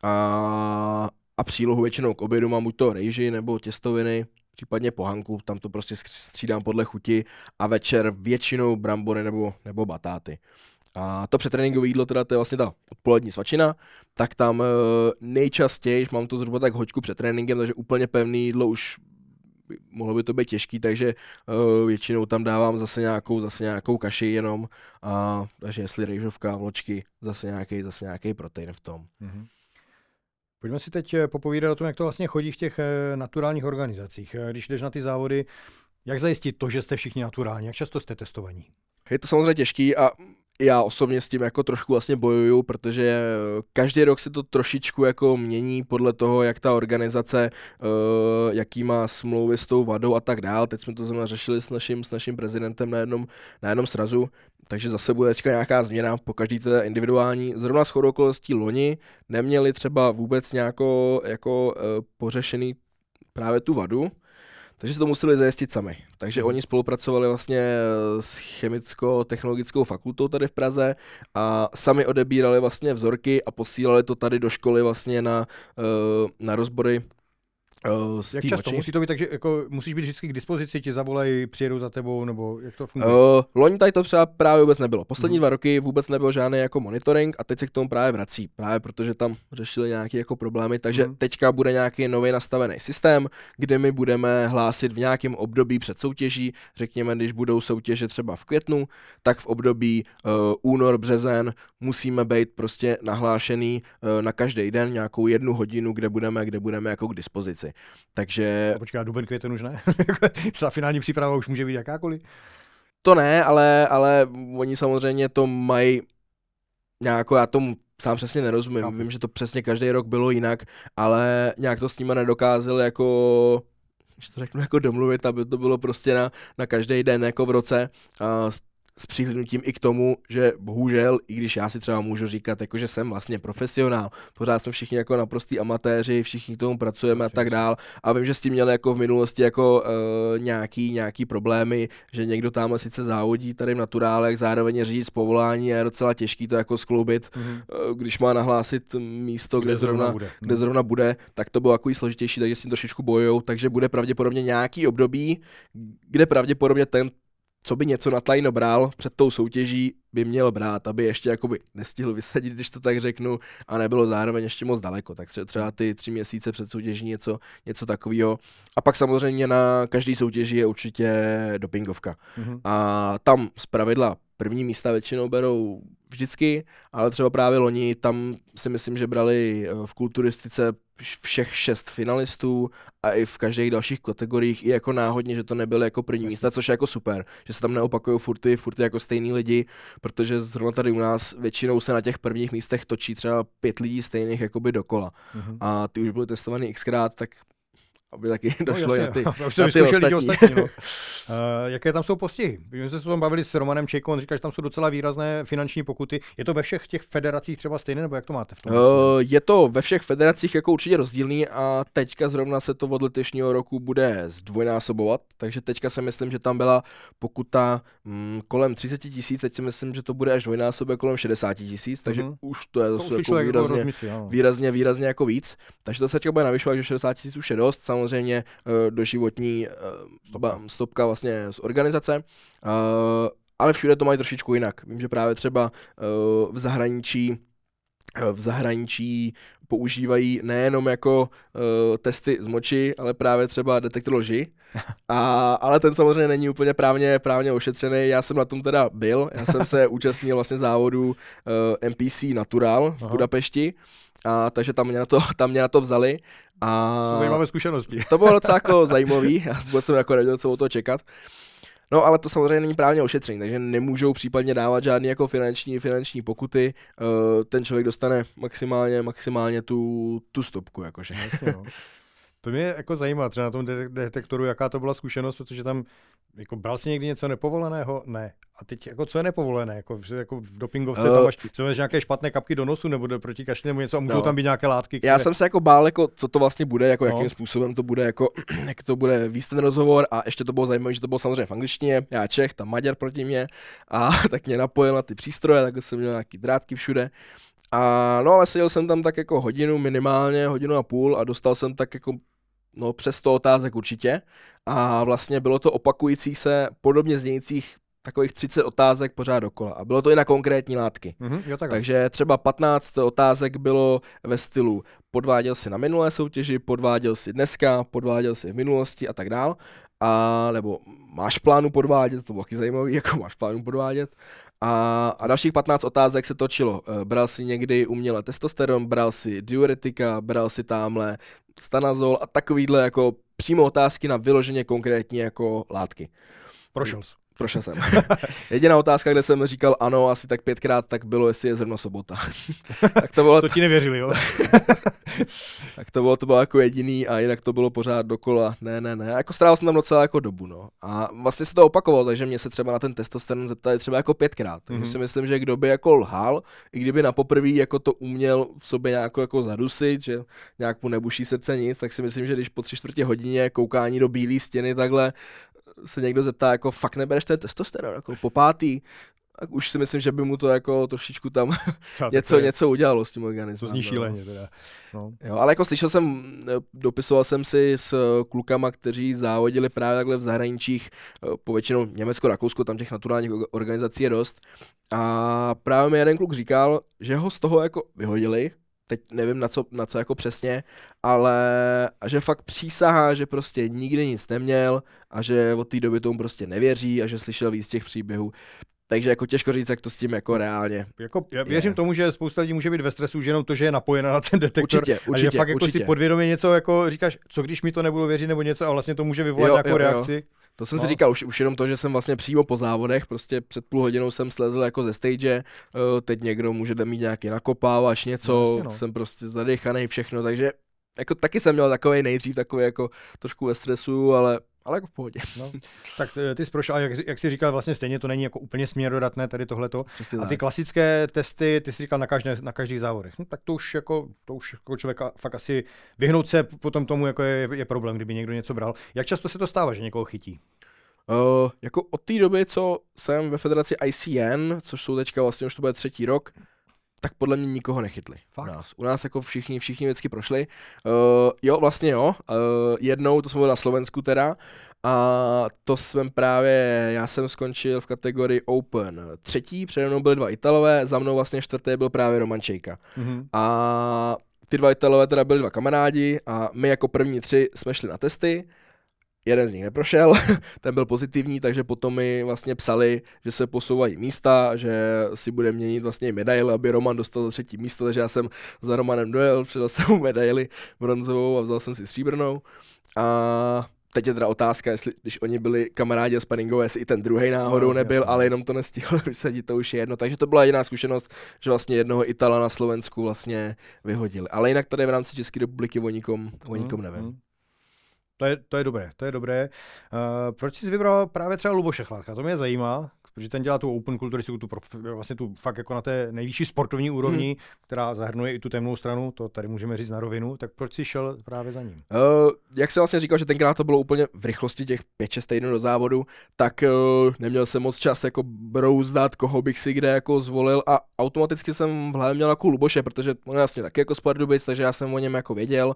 a přílohu většinou k obědu mám buď to rejži nebo těstoviny, případně pohanku, tam to prostě střídám podle chuti a večer většinou brambory nebo batáty. A to předtréninkové jídlo, teda to je vlastně ta odpolední svačina, tak tam nejčastěji, mám to zhruba tak hoďku před tréninkem, takže úplně pevné jídlo už mohlo by to být těžký, takže většinou tam dávám zase nějakou kaši jenom, takže jestli rejžovka, vločky, zase nějaký protein v tom. Pojďme si teď popovídat o tom, jak to vlastně chodí v těch naturálních organizacích. Když jdeš na ty závody, jak zajistit to, že jste všichni naturální? Jak často jste testovaní? Je to samozřejmě těžký a já osobně s tím jako trošku vlastně bojuju, protože každý rok se to trošičku jako mění podle toho, jak ta organizace, jaký má smlouvy s tou vadou a tak dál. Teď jsme to zrovna řešili s naším prezidentem na jednom srazu, takže zase bude teďka nějaká změna, po každý to je individuální. Zrovna shodou okolností loni neměli třeba vůbec nějako jako pořešený právě tu vadu, takže si to museli zajistit sami. Takže oni spolupracovali vlastně s chemicko-technologickou fakultou tady v Praze a sami odebírali vlastně vzorky a posílali to tady do školy vlastně na rozbory. Jak často? Musí to být tak, že jako musíš být vždycky k dispozici, ti zavolají, přijedou za tebou, nebo jak to funguje? Loni tady to třeba právě vůbec nebylo. Poslední 2 roky vůbec nebyl žádný jako monitoring a teď se k tomu právě vrací. Právě protože tam řešili nějaké jako problémy, takže teďka bude nějaký nový nastavený systém, kde my budeme hlásit v nějakém období před soutěží, řekněme, když budou soutěže třeba v květnu, tak v období únor, březen musíme být prostě nahlášený na každý den nějakou 1 hodinu, kde budeme jako k dispozici. Takže... Počkej, duben, květen už ne? Ta finální příprava už může být jakákoliv? To ne, ale oni samozřejmě to mají nějakou, já tomu sám přesně nerozumím, vím, že to přesně každý rok bylo jinak, ale nějak to s nimi nedokázali jako, když to řeknu, jako domluvit, aby to bylo prostě na každý den jako v roce. S přihlédnutím i k tomu, že bohužel, i když já si třeba můžu říkat, jako, že jsem vlastně profesionál, pořád jsme všichni jako naprostý amatéři, všichni k tomu pracujeme a tak dál. A vím, že s tím měli jako v minulosti jako nějaký problémy, že někdo tamhle sice závodí tady v naturálech, zároveň řídí z povolání a je docela těžký to jako skloubit, když má nahlásit místo, kde zrovna bude, tak to bylo takový složitější, takže s tím trošičku bojujou, takže bude pravděpodobně nějaký období, kde pravděpodobně ten, co by něco na tlajno bral před tou soutěží, by měl brát, aby ještě jakoby nestihl vysadit, když to tak řeknu, a nebylo zároveň ještě moc daleko. Tak třeba ty 3 měsíce před soutěží něco takového. A pak samozřejmě na každý soutěži je určitě dopingovka. A tam zpravidla první místa většinou berou vždycky, ale třeba právě loni, tam si myslím, že brali v kulturistice všech 6 finalistů a i v každých dalších kategoriích i jako náhodně, že to nebyly jako první místa, což je jako super, že se tam neopakují furt jako stejný lidi, protože zrovna tady u nás většinou se na těch prvních místech točí třeba 5 lidí stejných jakoby dokola. A ty už byly testovaný xkrát, tak aby taky došlo jasně, na ty ostatní. No. Jaké tam jsou postihy? My jsme se tam bavili s Romanem Čejkou, on říká, že tam jsou docela výrazné finanční pokuty. Je to ve všech těch federacích třeba stejné, nebo jak to máte v tom? Je to ve všech federacích jako určitě rozdílný a teďka zrovna se to od letošního roku bude zdvojnásobovat, takže teďka si myslím, že tam byla pokuta kolem 30 000, teď si myslím, že to bude až dvojnásobek kolem 60 000, takže už to je zase jako výrazně jako víc, takže to se teďka bude navyšovat, že 60 000 už je dost, samozřejmě doživotní stopka vlastně z organizace, ale všude to mají trošičku jinak. Vím, že právě třeba v zahraničí používají nejenom jako testy z moči, ale právě třeba detektor lži. Ale ten samozřejmě není úplně právně ošetřený. Já jsem na tom teda byl. Já jsem se účastnil vlastně závodu NPC Natural v Budapešti. Takže tam mě na to vzali. Jsou zajímavé zkušenosti. To bylo docela jako zajímavý. Já vůbec jsem jako nevěděl, co o toho čekat. No, ale to samozřejmě není právně ošetření, takže nemůžou případně dávat žádný jako finanční pokuty. Ten člověk dostane maximálně tu stopku, jakože. Jasně, no. To mě jako zajímá, třeba na tom detektoru, jaká to byla zkušenost, protože tam jako bral jsi někdy něco nepovoleného? Ne. A teď jako co je nepovolené? Jako v dopingovce tam máš nějaké špatné kapky do nosu nebo proti kašli nebo něco a můžou tam být nějaké látky, které... Já jsem se jako bál, jako, co to vlastně bude, jako jakým způsobem to bude, jako, jak to bude víc ten rozhovor a ještě to bylo zajímavé, že to bylo samozřejmě v angličtině, já Čech, tam Maďar proti mě a tak mě napojil na ty přístroje, tak jsem měl nějaký drátky všude. No ale seděl jsem tam tak jako minimálně hodinu a půl a dostal jsem tak jako přes 100 otázek určitě a vlastně bylo to opakující se podobně znějících takových 30 otázek pořád dokola a bylo to i na konkrétní látky. Takže třeba 15 otázek bylo ve stylu podváděl si na minulé soutěži, podváděl si dneska, podváděl si v minulosti a tak dál. A nebo máš plánu podvádět, to bylo taky zajímavý, jako máš plánu podvádět. A dalších 15 otázek se točilo. Bral si někdy uměle testosteron, bral si diuretika, bral si támhle stanazol a takovýhle jako přímo otázky na vyloženě konkrétní jako látky. Prošel jsem. Jediná otázka, kde jsem říkal ano asi tak 5krát, tak bylo, jestli je zrovna sobota. Tak to bylo to ti nevěřili, jo? Tak to bylo jako jediný a jinak to bylo pořád dokola. Ne. Jako strávil jsem tam docela jako dobu, no. A vlastně se to opakovalo, takže mě se třeba na ten testosteron zeptali třeba jako 5krát. Takže si myslím, že kdo by jako lhal, i kdyby na poprvé jako to uměl v sobě nějak jako zadusit, že nějak mu nebuší srdce nic, tak si myslím, že když po 3/4 hodině koukání do bílé stěny takhle se někdo zeptá, jako fakt nebereš ten testosteron, jako po 5. tak už si myslím, že by mu to jako trošičku tam něco udělalo s tím organismem. To zní šíleně teda. No. Jo, ale jako dopisoval jsem si s klukama, kteří závodili právě takhle v zahraničích, povětšinou Německo, Rakousko, tam těch naturálních organizací je dost. A právě mi jeden kluk říkal, že ho z toho jako vyhodili, teď nevím na co jako přesně, ale že fakt přísahá, že prostě nikdy nic neměl a že od té doby tomu prostě nevěří a že slyšel víc těch příběhů. Takže jako těžko říct, jak to s tím jako reálně. Jako, já věřím tomu, že spousta lidí může být ve stresu už jenom to, že je napojena na ten detektor. Určitě, a že fakt jako si podvědomě něco jako říkáš, co když mi to nebudu věřit nebo něco a vlastně to může vyvolat nějakou reakci. To jsem si říkal, už jenom to, že jsem vlastně přímo po závodech, prostě před půl hodinou jsem slezl jako ze stage, teď někdo může mít nějaký nakopávač, něco, jsem prostě zadechaný, všechno, takže jako taky jsem měl takovej nejdřív takový jako trošku ve stresu, ale jako v pohodě. No, tak ty jsi prošel, a jak jsi říkal, vlastně stejně to není jako úplně směrodatné tady tohleto. A ty klasické testy, ty jsi říkal na každých závodech. No, tak to už jako člověka fakt asi vyhnout se potom tomu jako je problém, kdyby někdo něco bral. Jak často se to stává, že někoho chytí? Jako od té doby, co jsem ve federaci ICN, což jsou teďka vlastně už to bude 3. rok, tak podle mě nikoho nechytli. U nás jako všichni vždycky prošli. Jednou, to jsme byli na Slovensku teda, a to já jsem skončil v kategorii Open 3, přede mnou byli 2 Italové, za mnou vlastně 4. byl právě Roman Čejka. A ty 2 Italové teda byli 2 kamarádi a my jako první 3 jsme šli na testy. Jeden z nich neprošel, ten byl pozitivní, takže potom mi vlastně psali, že se posouvají místa, že si bude měnit vlastně medaile, aby Roman dostal do 3. místo, takže já jsem za Romanem dojel, přidal jsem mu medaili bronzovou a vzal jsem si stříbrnou. A teď je teda otázka, jestli když oni byli kamarádi a sparingové, jestli i ten druhý náhodou nebyl, ale jenom to nestihl vysadit, to už je jedno. Takže to byla jediná zkušenost, že vlastně jednoho Itala na Slovensku vlastně vyhodili. Ale jinak tady v rámci České republiky o nikom nevím. To je dobré. Proč jsi vybral právě třeba Luboše Chládka? To mě zajímá, protože ten dělá tu open kulturistiku, vlastně tu fakt jako na té nejvyšší sportovní úrovni, která zahrnuje i tu temnou stranu, to tady můžeme říct na rovinu, tak proč jsi šel právě za ním? Jak jsem vlastně říkal, že tenkrát to bylo úplně v rychlosti těch 5-6 týdnů do závodu, tak neměl jsem moc čas jako brouzdat, koho bych si kde jako zvolil a automaticky jsem v hlavě měl jako Luboše, protože on je vlastně taky jako z Pardubic, takže já jsem o něm jako věděl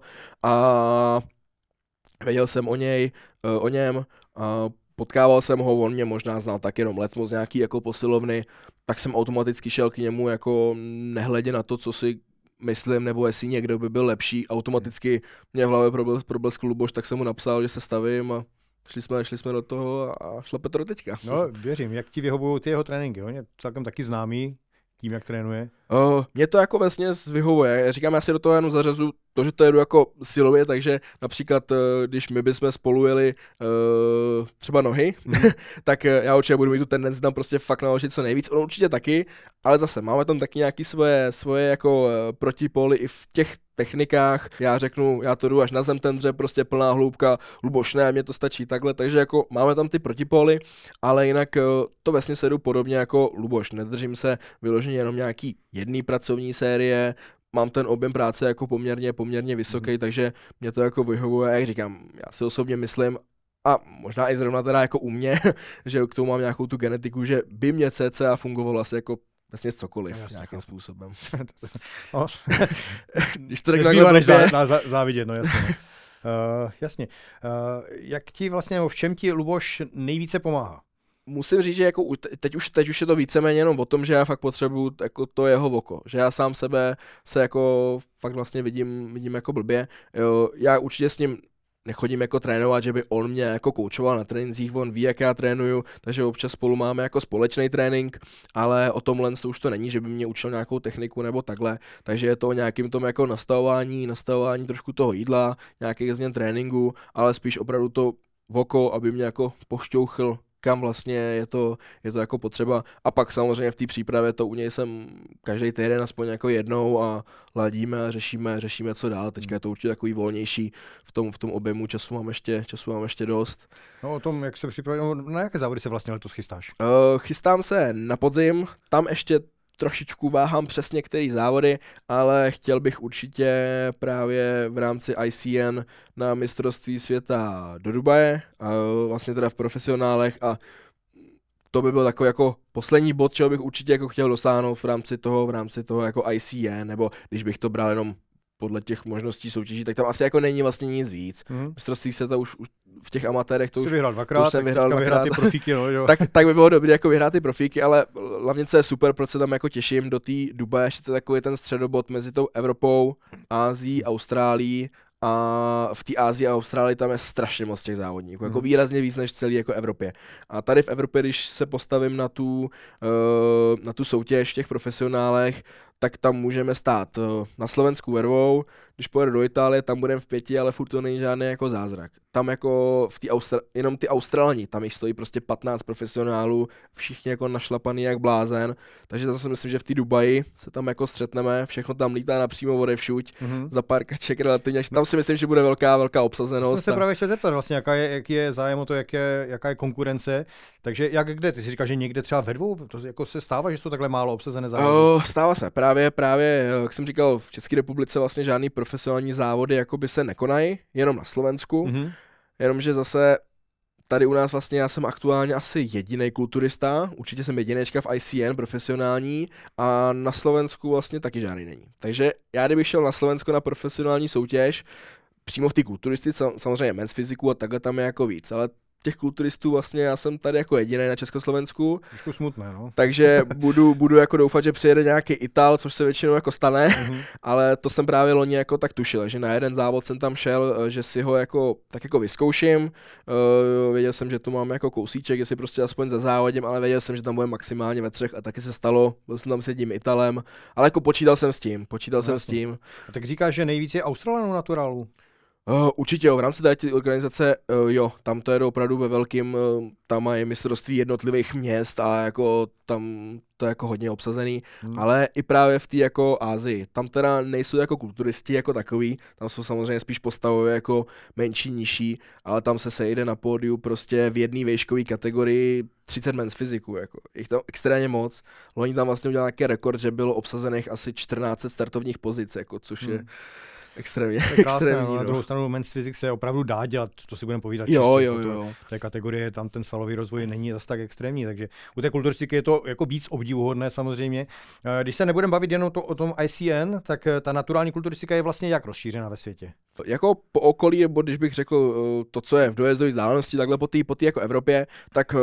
a věděl jsem o něm, potkával jsem ho, on mě možná znal tak jenom letmo z nějaký jako posilovny, tak jsem automaticky šel k němu jako nehledě na to, co si myslím, nebo jestli někdo by byl lepší, automaticky mě v hlavě probleskl Luboš, tak jsem mu napsal, že se stavím a šli jsme do toho a šlape to do teďka. No, věřím, jak ti vyhovují ty jeho tréninky, on je celkem taky známý tím, jak trénuje. Mě to jako vesměs vyhovuje. Já říkám, já si do toho jenom zařazu to, že to jedu jako silově, takže například, když my bychom spolu jeli třeba nohy, tak já určitě budu mít tu tendenci tam prostě fakt naložit co nejvíc. On určitě taky, ale zase máme tam taky nějaký svoje jako protipóly i v těch technikách. Já řeknu, já to jdu až na zem ten dřep, prostě plná hloubka, Luboš ne, mně to stačí takhle, takže jako máme tam ty protipóly, ale jinak to vesměs se jdu podobně jako Luboš. Nedržím se vyloženě jenom nějaký jedný pracovní série, mám ten objem práce jako poměrně vysoký, takže mě to jako vyhovuje, jak říkám, já si osobně myslím, a možná i zrovna teda jako u mě, že k tomu mám nějakou tu genetiku, že by mě CCA fungovalo asi jako vlastně cokoliv nějakým způsobem. Když to řeknu takhle než závidět, no jasně. Jasně. Jak ti vlastně, v čem ti Luboš nejvíce pomáhá? Musím říct, že jako teď už je to víceméně jenom o tom, že já fakt potřebuju jako to jeho oko, že já sám sebe se jako fakt vlastně vidím jako blbě. Já určitě s ním nechodím jako trénovat, že by on mě jako koučoval na trénincích, on ví, jak já trénuju, takže občas spolu máme jako společný trénink, ale o tomhle už to není, že by mě učil nějakou techniku nebo takhle, takže je to o nějakým tom jako nastavování trošku toho jídla, nějakých změn tréninku, ale spíš opravdu to oko, aby mě jako pošťouchl kam vlastně je to jako potřeba. A pak samozřejmě v té přípravě to u něj jsem každý týden aspoň jako jednou a ladíme a řešíme co dál. Teďka je to určitě takový volnější v tom objemu, času mám ještě dost. No o tom, jak se připravil, na jaké závody se vlastně letos chystáš? Chystám se na podzim, tam ještě trošičku váhám přes některé závody, ale chtěl bych určitě právě v rámci ICN na mistrovství světa do Dubaje, vlastně teda v profesionálech a to by byl takový jako poslední bod, čeho bych určitě jako chtěl dosáhnout v rámci toho jako ICN, nebo když bych to bral jenom podle těch možností soutěží, tak tam asi jako není vlastně nic víc. Mistrovství světa už v těch amatérech to už vyhrál dvakrát, jsem vyhrál dvakrát. Ty profíky, no, jo. tak by bylo dobré jako vyhrát ty profíky, ale hlavně co je super, proč se tam jako těším do té Dubaje, ještě to je takový ten středobod mezi tou Evropou, Ázií, Austrálií a v té Asii a Austrálii tam je strašně moc těch závodníků, jako výrazně víc než v celé jako Evropě. A tady v Evropě, když se postavím na tu soutěž v těch profesionálech, tak tam můžeme stát na Slovensku vervou, když pojedu do Itálie, tam budeme v 5, ale furt to není žádný jako zázrak. Tam jako jenom ty Australani, tam jich stojí prostě 15 profesionálů, všichni jako našlapaný jak blázen, takže zase myslím, že v té Dubaji se tam jako střetneme, všechno tam lítá napřímo odevšuť, za pár kaček relativně, tam si myslím, že bude velká obsazenost. Jsem se právě chtěl zeptat vlastně, jaký je zájem o to, jaká je konkurence, takže kde? Ty si říkáš, že někde třeba ve dvou, to jako se stává, že jsou takhle málo obsazené závody? Stává se, právě, jak jsem říkal, v České republice vlastně žádný profesionální závody jakoby se nekonají, jenom na Slovensku, jenomže zase tady u nás vlastně já jsem aktuálně asi jedinej kulturista, určitě jsem jedinečka v ICN profesionální a na Slovensku vlastně taky žádný není. Takže já kdybych šel na Slovensko na profesionální soutěž, přímo v té kulturistice, samozřejmě men's fyziku a takhle tam je jako víc, ale těch kulturistů vlastně já jsem tady jako jediný na Československu. Trošku smutné, no. Takže budu jako doufat, že přijede nějaký Ital, což se většinou jako stane, ale to jsem právě loni jako tak tušil, že na jeden závod jsem tam šel, že si ho jako tak jako vyzkouším. Věděl jsem, že tu mám jako kousíček, jestli prostě aspoň za závodem, ale věděl jsem, že tam bude maximálně ve 3 a taky se stalo. Byl jsem tam s jedním Italem, ale jako počítal jsem s tím. A tak říkáš, že nejvíc je Australanů naturálů? Určitě jo, v rámci té organizace jo, tam to je opravdu ve velkým, tam mají mistrovství jednotlivých měst a jako tam to je jako hodně obsazený, ale i právě v té jako Asii, tam teda nejsou jako kulturisti jako takový, tam jsou samozřejmě spíš postavové jako menší, nižší, ale tam se sejde na pódiu prostě v jedné výškové kategorii 30 men's fyziku, jako jich tam extrémně moc. Loni tam vlastně udělal nějaký rekord, že bylo obsazených asi 14 startovních pozic, jako což je extrémně. To je krásné, no. Na druhou stranu men's physics se opravdu dá dělat, to si budeme povídat. Jo. Té kategorie, tam ten svalový rozvoj není zase tak extrémní, takže u té kulturistiky je to jako víc obdivuhodné samozřejmě. Když se nebudeme bavit jenom o tom ICN, tak ta naturální kulturistika je vlastně jak rozšířena ve světě? Jako po okolí, nebo když bych řekl to, co je v dojezdové vzdálenosti, takhle po té jako Evropě, tak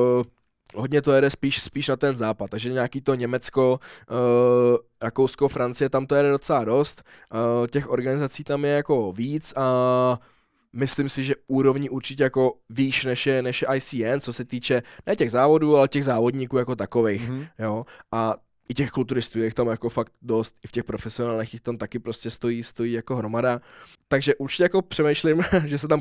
hodně to jede spíš na ten západ, takže nějaký to Německo, Rakousko, Francie, tam to jede docela dost, těch organizací tam je jako víc a myslím si, že úrovní určitě jako výš než je ICN, co se týče ne těch závodů, ale těch závodníků jako takových, jo, a i těch kulturistů, je tam jako fakt dost, i v těch profesionálech, jich tam taky prostě stojí jako hromada. Takže určitě jako přemýšlím, že se tam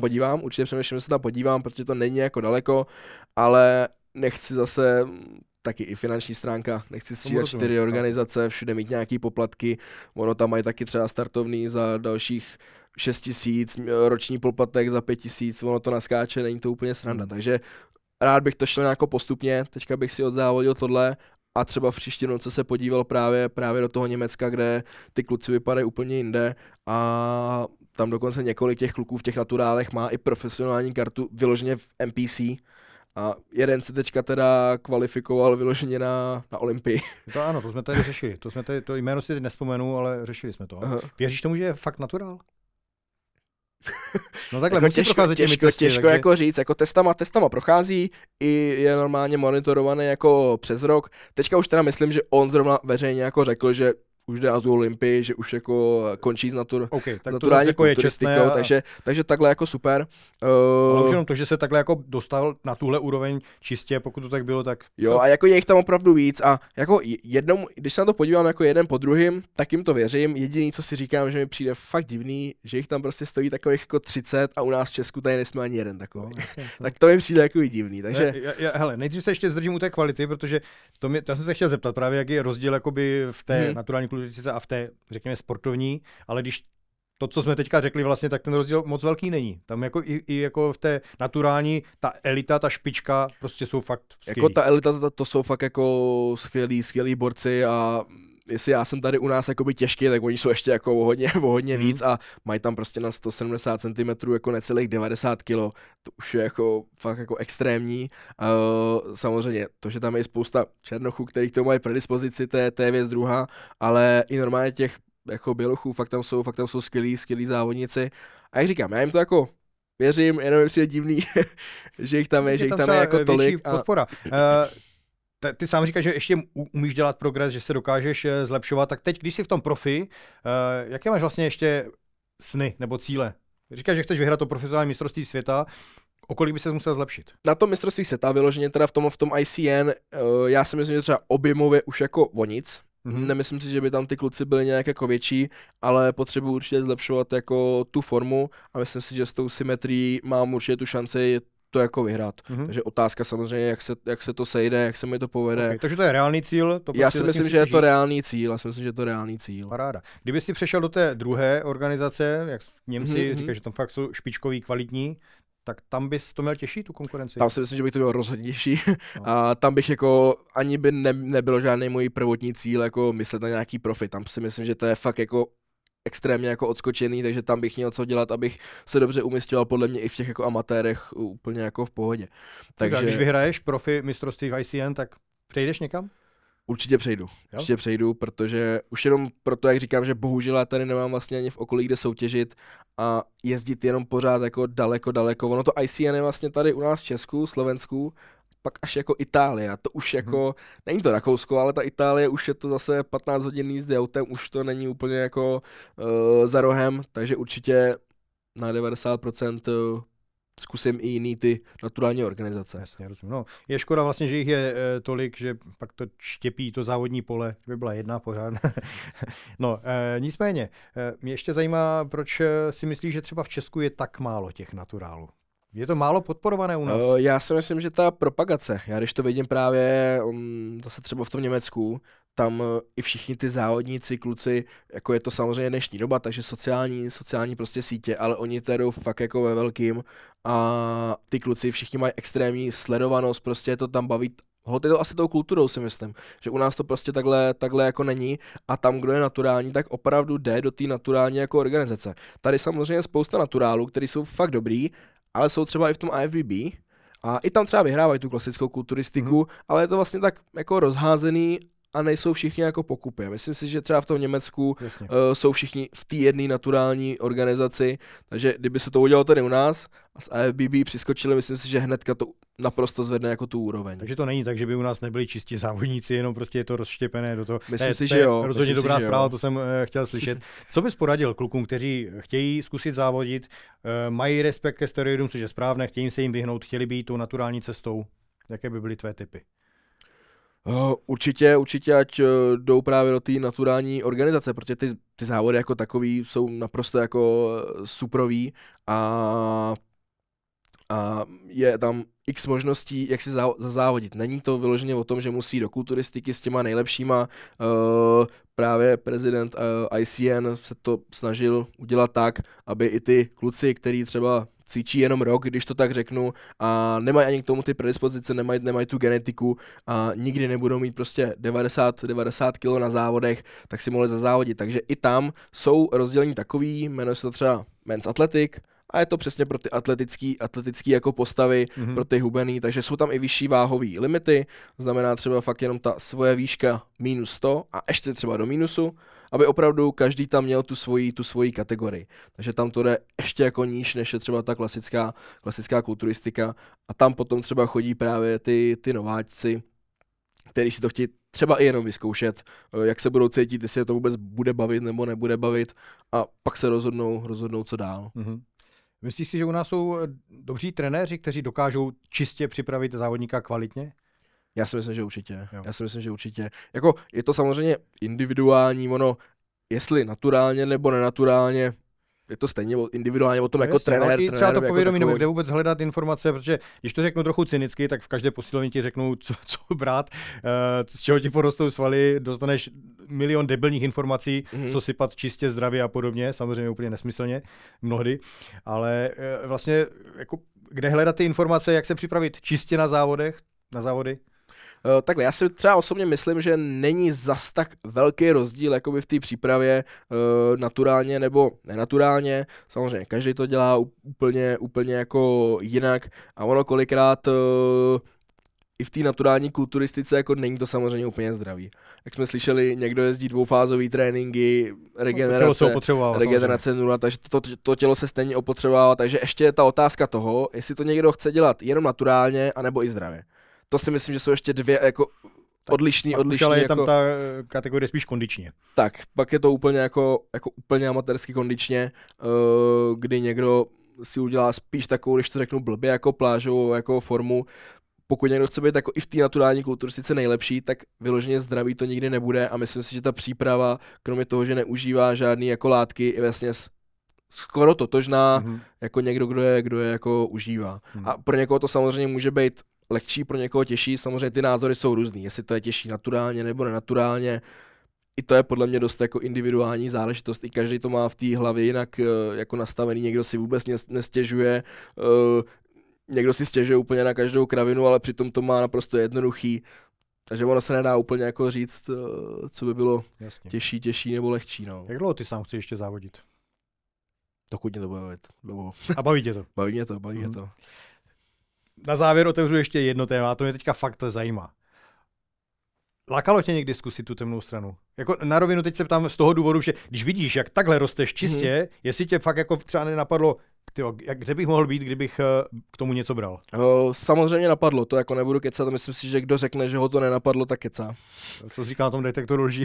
podívám, protože to není jako daleko, ale nechci zase, taky i finanční stránka, nechci střídat 4 organizace, všude mít nějaký poplatky, ono tam mají taky třeba startovný za dalších 6 000, roční poplatek za 5 000, ono to naskáče, není to úplně sranda, takže rád bych to šel nějak postupně, teďka bych si odzávodil tohle a třeba v příštím roce se podíval právě do toho Německa, kde ty kluci vypadají úplně jinde a tam dokonce několik těch kluků v těch naturálech má i profesionální kartu vyloženě v NPC. A jeden se teďka teda kvalifikoval vyloženě na Olympii. To ano, to jsme tady řešili. To jméno si teď nespomenu, ale řešili jsme to. Věříš tomu, že je fakt naturál? No takhle, jako těžko jako říct, jako testama prochází, i je normálně monitorovaný jako přes rok. Teďka už teda myslím, že on zrovna veřejně jako řekl, že už jde na tu Olympii, že už jako končí s tak naturální jako kulturistikou, takže takhle jako super. Ale už jenom to, že se takhle jako dostal na tuhle úroveň čistě, pokud to tak bylo, tak... Jo, a jako je jich tam opravdu víc a jako jednou, když se na to podívám jako jeden po druhým, tak jim to věřím. Jediný, co si říkám, že mi přijde fakt divný, že jich tam prostě stojí takových jako 30 a u nás v Česku tady nejsme ani jeden takový. No, jasně, tak to mi přijde jako divný, takže... Hele, nejdřív se ještě zdržím u té kvality, protože já jsem se chtěl zeptat právě, jaký je rozdíl jakoby v té naturální kulturistice a v té, řekněme, sportovní, ale když to, co jsme teďka řekli vlastně, tak ten rozdíl moc velký není. Tam jako i jako v té naturální, ta elita, ta špička prostě jsou fakt skvělí. Jako ta elita, to jsou fakt jako skvělí borci a jestli já jsem tady u nás jakoby těžký, tak oni jsou ještě jako o hodně víc a mají tam prostě na 170 cm jako necelých 90 kg. To už je jako fakt jako extrémní. Samozřejmě to, že tam je spousta černochů, který k tomu mají predispozici, to je věc druhá, ale i normálně těch jako bělochů, fakt tam jsou skvělí závodníci. A jak říkám, já jim to jako věřím, jenom je přijde divný, že jich tam je jako tolik. Podpora. Ty sám říkáš, že ještě umíš dělat progres, že se dokážeš zlepšovat, tak teď, když jsi v tom profi, jaké máš vlastně ještě sny nebo cíle? Říkáš, že chceš vyhrát to profesionální mistrovství světa, o kolik by se musel zlepšit? Na tom mistrovství světa, vyloženě teda v tom ICN, já si myslím, že třeba objemově už jako o nic. Nemyslím si, že by tam ty kluci byli nějak jako větší, ale potřebuji určitě zlepšovat jako tu formu a myslím si, že s tou symetrií mám určitě tu šanci to jako vyhrát. Takže otázka samozřejmě, jak se to sejde, jak se mi to povede. Okay, takže to je reálný cíl? To já si myslím, že je to reálný cíl. Paráda. Kdyby si přešel do té druhé organizace, jak Němci říkají, že tam fakt jsou špičkoví, kvalitní, tak tam bys to měl těžší, tu konkurenci? Tam si myslím, že bych to měl rozhodnější. No. A tam bych jako ani by nebyl žádný můj prvotní cíl jako myslet na nějaký profit. Tam si myslím, že to je fakt jako extrémně jako odskočený, takže tam bych měl co dělat, abych se dobře umisťoval podle mě i v těch jako amatérech úplně jako v pohodě. Takže když vyhraješ profi mistrovství v ICN, tak přejdeš někam? Určitě přejdu, protože už jenom proto, jak říkám, že bohužel já tady nemám vlastně ani v okolí, kde soutěžit a jezdit jenom pořád jako daleko. Ono to ICN je vlastně tady u nás v Česku, Slovensku, pak až jako Itálie, a to už jako, není to Rakousko, ale ta Itálie už je to zase 15 hodin jízdy autem, už to není úplně jako za rohem, takže určitě na 90% zkusím i jiný ty naturální organizace. Jasně, rozumím. No, je škoda vlastně, že jich je tolik, že pak to štěpí to závodní pole, by byla jedna pořád. No, nicméně, mě ještě zajímá, proč si myslíš, že třeba v Česku je tak málo těch naturálů? Je to málo podporované u nás? Já si myslím, že ta propagace, já když to vidím právě zase třeba v tom Německu, tam i všichni ty závodníci, kluci, jako je to samozřejmě dnešní doba, takže sociální prostě sítě, ale oni to jdou fakt jako ve velkým a ty kluci všichni mají extrémní sledovanost, prostě je to tam baví. Je to asi tou kulturou, si myslím, že u nás to prostě takhle jako není a tam, kdo je naturální, tak opravdu jde do té naturální jako organizace. Tady samozřejmě je spousta naturálů, kteří jsou fakt dobrý, ale jsou třeba i v tom IFBB a i tam třeba vyhrávají tu klasickou kulturistiku, ale je to vlastně tak jako rozházený a nejsou všichni jako pokupy. Myslím si, že třeba v tom Německu jsou všichni v té jedné naturální organizaci, takže kdyby se to udělalo tady u nás a z IFBB přiskočili, myslím si, že hnedka to naprosto zvedne jako tu úroveň. Takže to není tak, že by u nás nebyli čistí závodníci, jenom prostě je to rozštěpené do toho. Myslím si, že jo. Rozhodně dobrá zpráva, to jsem chtěl slyšet. Co bys poradil klukům, kteří chtějí zkusit závodit, mají respekt ke steroidům, což je správné, chtějí se jim vyhnout, chtěli by jít tou naturální cestou? Jaké by byly tvé tipy? Určitě, ať jdou právě do té naturální organizace, protože ty závody jako takový jsou naprosto jako suprový a je tam x možností, jak si zazávodit. Není to vyloženě o tom, že musí do kulturistiky s těma nejlepšíma. Právě prezident ICN se to snažil udělat tak, aby i ty kluci, kteří třeba cvičí jenom rok, když to tak řeknu, a nemají ani k tomu ty predispozice, nemají tu genetiku a nikdy nebudou mít prostě 90 kg na závodech, tak si mohli zazávodit. Takže i tam jsou rozdělení takový, jmenuje se to třeba Men's Athletic, a je to přesně pro ty atletický jako postavy, pro ty hubený, takže jsou tam i vyšší váhový limity, znamená třeba fakt jenom ta svoje výška minus 100 a ještě třeba do minusu, aby opravdu každý tam měl tu svoji kategorii. Takže tam to jde ještě jako níž, než je třeba ta klasická kulturistika a tam potom třeba chodí právě ty nováčci, kteří si to chtějí třeba i jenom vyzkoušet, jak se budou cítit, jestli je to vůbec bude bavit nebo nebude bavit a pak se rozhodnou co dál. Mm-hmm. Myslíš si, že u nás jsou dobří trenéři, kteří dokážou čistě připravit závodníka kvalitně? Já si myslím, že určitě. Jako, je to samozřejmě individuální, ono, jestli naturálně nebo nenaturálně, je to stejně individuálně o tom no jako jasně, trenér. Třeba to povědomí, nebo kde vůbec hledat informace, protože když to řeknu trochu cynicky, tak v každé posilovně ti řeknou, co brát, z čeho ti porostou svaly, dostaneš milion debilních informací, co sypat čistě zdravě a podobně, samozřejmě úplně nesmyslně mnohdy, ale vlastně jako, kde hledat ty informace, jak se připravit čistě na závody? Takhle, já si třeba osobně myslím, že není zas tak velký rozdíl jakoby v té přípravě naturálně nebo nenaturálně. Samozřejmě, každý to dělá úplně jako jinak a ono kolikrát i v té naturální kulturistice jako není to samozřejmě úplně zdravý. Jak jsme slyšeli, někdo jezdí dvoufázový tréninky, regenerace 0, takže to tělo se stejně opotřebovává, takže ještě je ta otázka toho, jestli to někdo chce dělat jenom naturálně, anebo i zdravě. To si myslím, že jsou ještě dvě jako odlišný. Ale je jako, tam ta kategorie spíš kondičně. Tak, pak je to úplně jako úplně amatérsky kondičně, kdy někdo si udělá spíš takovou, když to řeknu blbě, jako plážovou jako formu. Pokud někdo chce být jako i v té naturální kulturistice nejlepší, tak vyloženě zdraví to nikdy nebude a myslím si, že ta příprava, kromě toho, že neužívá žádný jako látky, je vlastně skoro totožná jako někdo, kdo je jako užívá. A pro někoho to samozřejmě může být lehčí, pro někoho těžší, samozřejmě ty názory jsou různý, jestli to je těžší naturálně nebo nenaturálně, i to je podle mě dost jako individuální záležitost, i každý to má v té hlavě jinak jako nastavený, někdo si vůbec nestěžuje, někdo si stěžuje úplně na každou kravinu, ale přitom to má naprosto jednoduchý, takže ono se nedá úplně jako říct, co by bylo těžší nebo lehčí. No. Jak dlouho ty sám chceš ještě závodit? Dokud mě to bude bavit. A baví tě to? Baví mě to. Na závěr otevřu ještě jedno téma, a to mě teďka fakt zajímá. Lákalo tě někdy zkusit tu temnou stranu? Jako na rovinu teď se ptám z toho důvodu, že když vidíš, jak takhle rosteš čistě, jestli tě fakt jako třeba nenapadlo, kde bych mohl být, kdybych k tomu něco bral? Samozřejmě napadlo, to jako nebudu kecat, myslím si, že kdo řekne, že ho to nenapadlo, tak kecá. To říká na tom detektoru lží.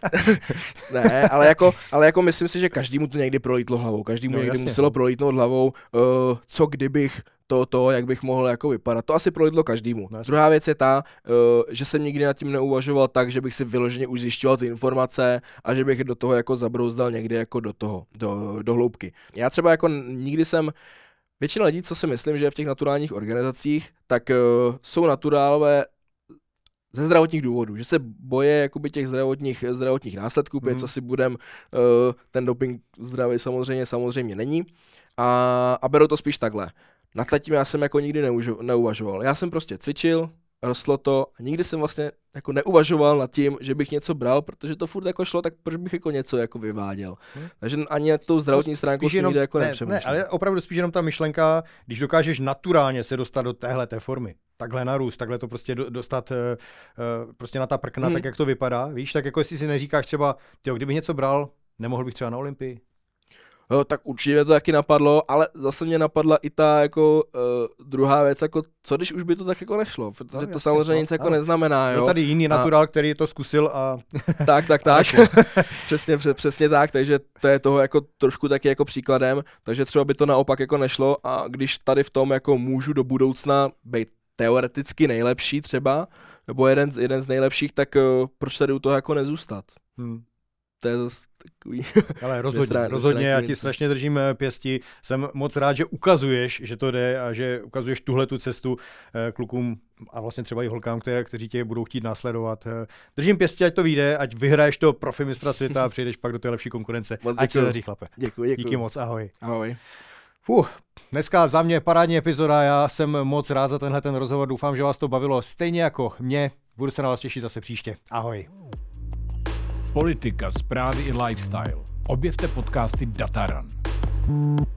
Ne, ale jako myslím si, že každému to někdy prolítlo hlavou, každému někdy muselo prolítnout hlavou, co kdybych jak bych mohl jako vypadat. To asi prolítlo každému. Druhá věc je ta, že jsem nikdy nad tím neuvažoval tak, že bych si vyloženě už zjišťoval ty informace a že bych do toho jako zabrouzdal někdy jako do hloubky. Já třeba jako nikdy jsem, většina lidí, co si myslím, že je v těch naturálních organizacích, tak jsou naturálové ze zdravotních důvodů, že se boje jakoby těch zdravotních následků, co si budem, ten doping zdravý samozřejmě není a beru to spíš takhle. Nad tím já jsem jako nikdy neuvažoval. Já jsem prostě cvičil, rostlo to a nikdy jsem vlastně jako neuvažoval nad tím, že bych něco bral, protože to furt jako šlo, tak proč bych jako něco jako vyváděl. Takže ani na tou zdravotní stránku si nikdy jako nepřemýšlel. Ne, ale opravdu spíš jenom ta myšlenka, když dokážeš naturálně se dostat do téhleté formy, takhle narůst, takhle to prostě dostat prostě na ta prkna, tak jak to vypadá, víš, tak jako jestli si neříkáš třeba, kdybych něco bral, nemohl bych třeba na Olympii. Jo, tak určitě to taky napadlo, ale zase mě napadla i ta jako druhá věc, jako co když už by to tak jako nešlo, protože to samozřejmě nic jako neznamená, jo. Je tady jiný naturál, který to zkusil a... Tak. Přesně tak, takže to je toho jako trošku taky jako příkladem, takže třeba by to naopak jako nešlo a když tady v tom jako můžu do budoucna být teoreticky nejlepší třeba, nebo jeden z nejlepších, tak proč tady u toho jako nezůstat? To je zase takový... Ale rozhodně, já ti strašně držím pěsti. Jsem moc rád, že ukazuješ, že to jde a že ukazuješ tuhletu cestu klukům a vlastně třeba i holkám, kteří tě budou chtít následovat. Držím pěsti, ať to vyjde, ať vyhraješ to profi mistra světa a přijdeš pak do té lepší konkurence. Ať se daří, chlape. Děkuji. Díky moc, ahoj. Ahoj. Dneska za mě parádní epizoda, já jsem moc rád za ten rozhovor, doufám, že vás to bavilo stejně jako mě. Budu se na vás těšit zase příště. Ahoj. Politika, zprávy i lifestyle. Objevte podcasty Dataran.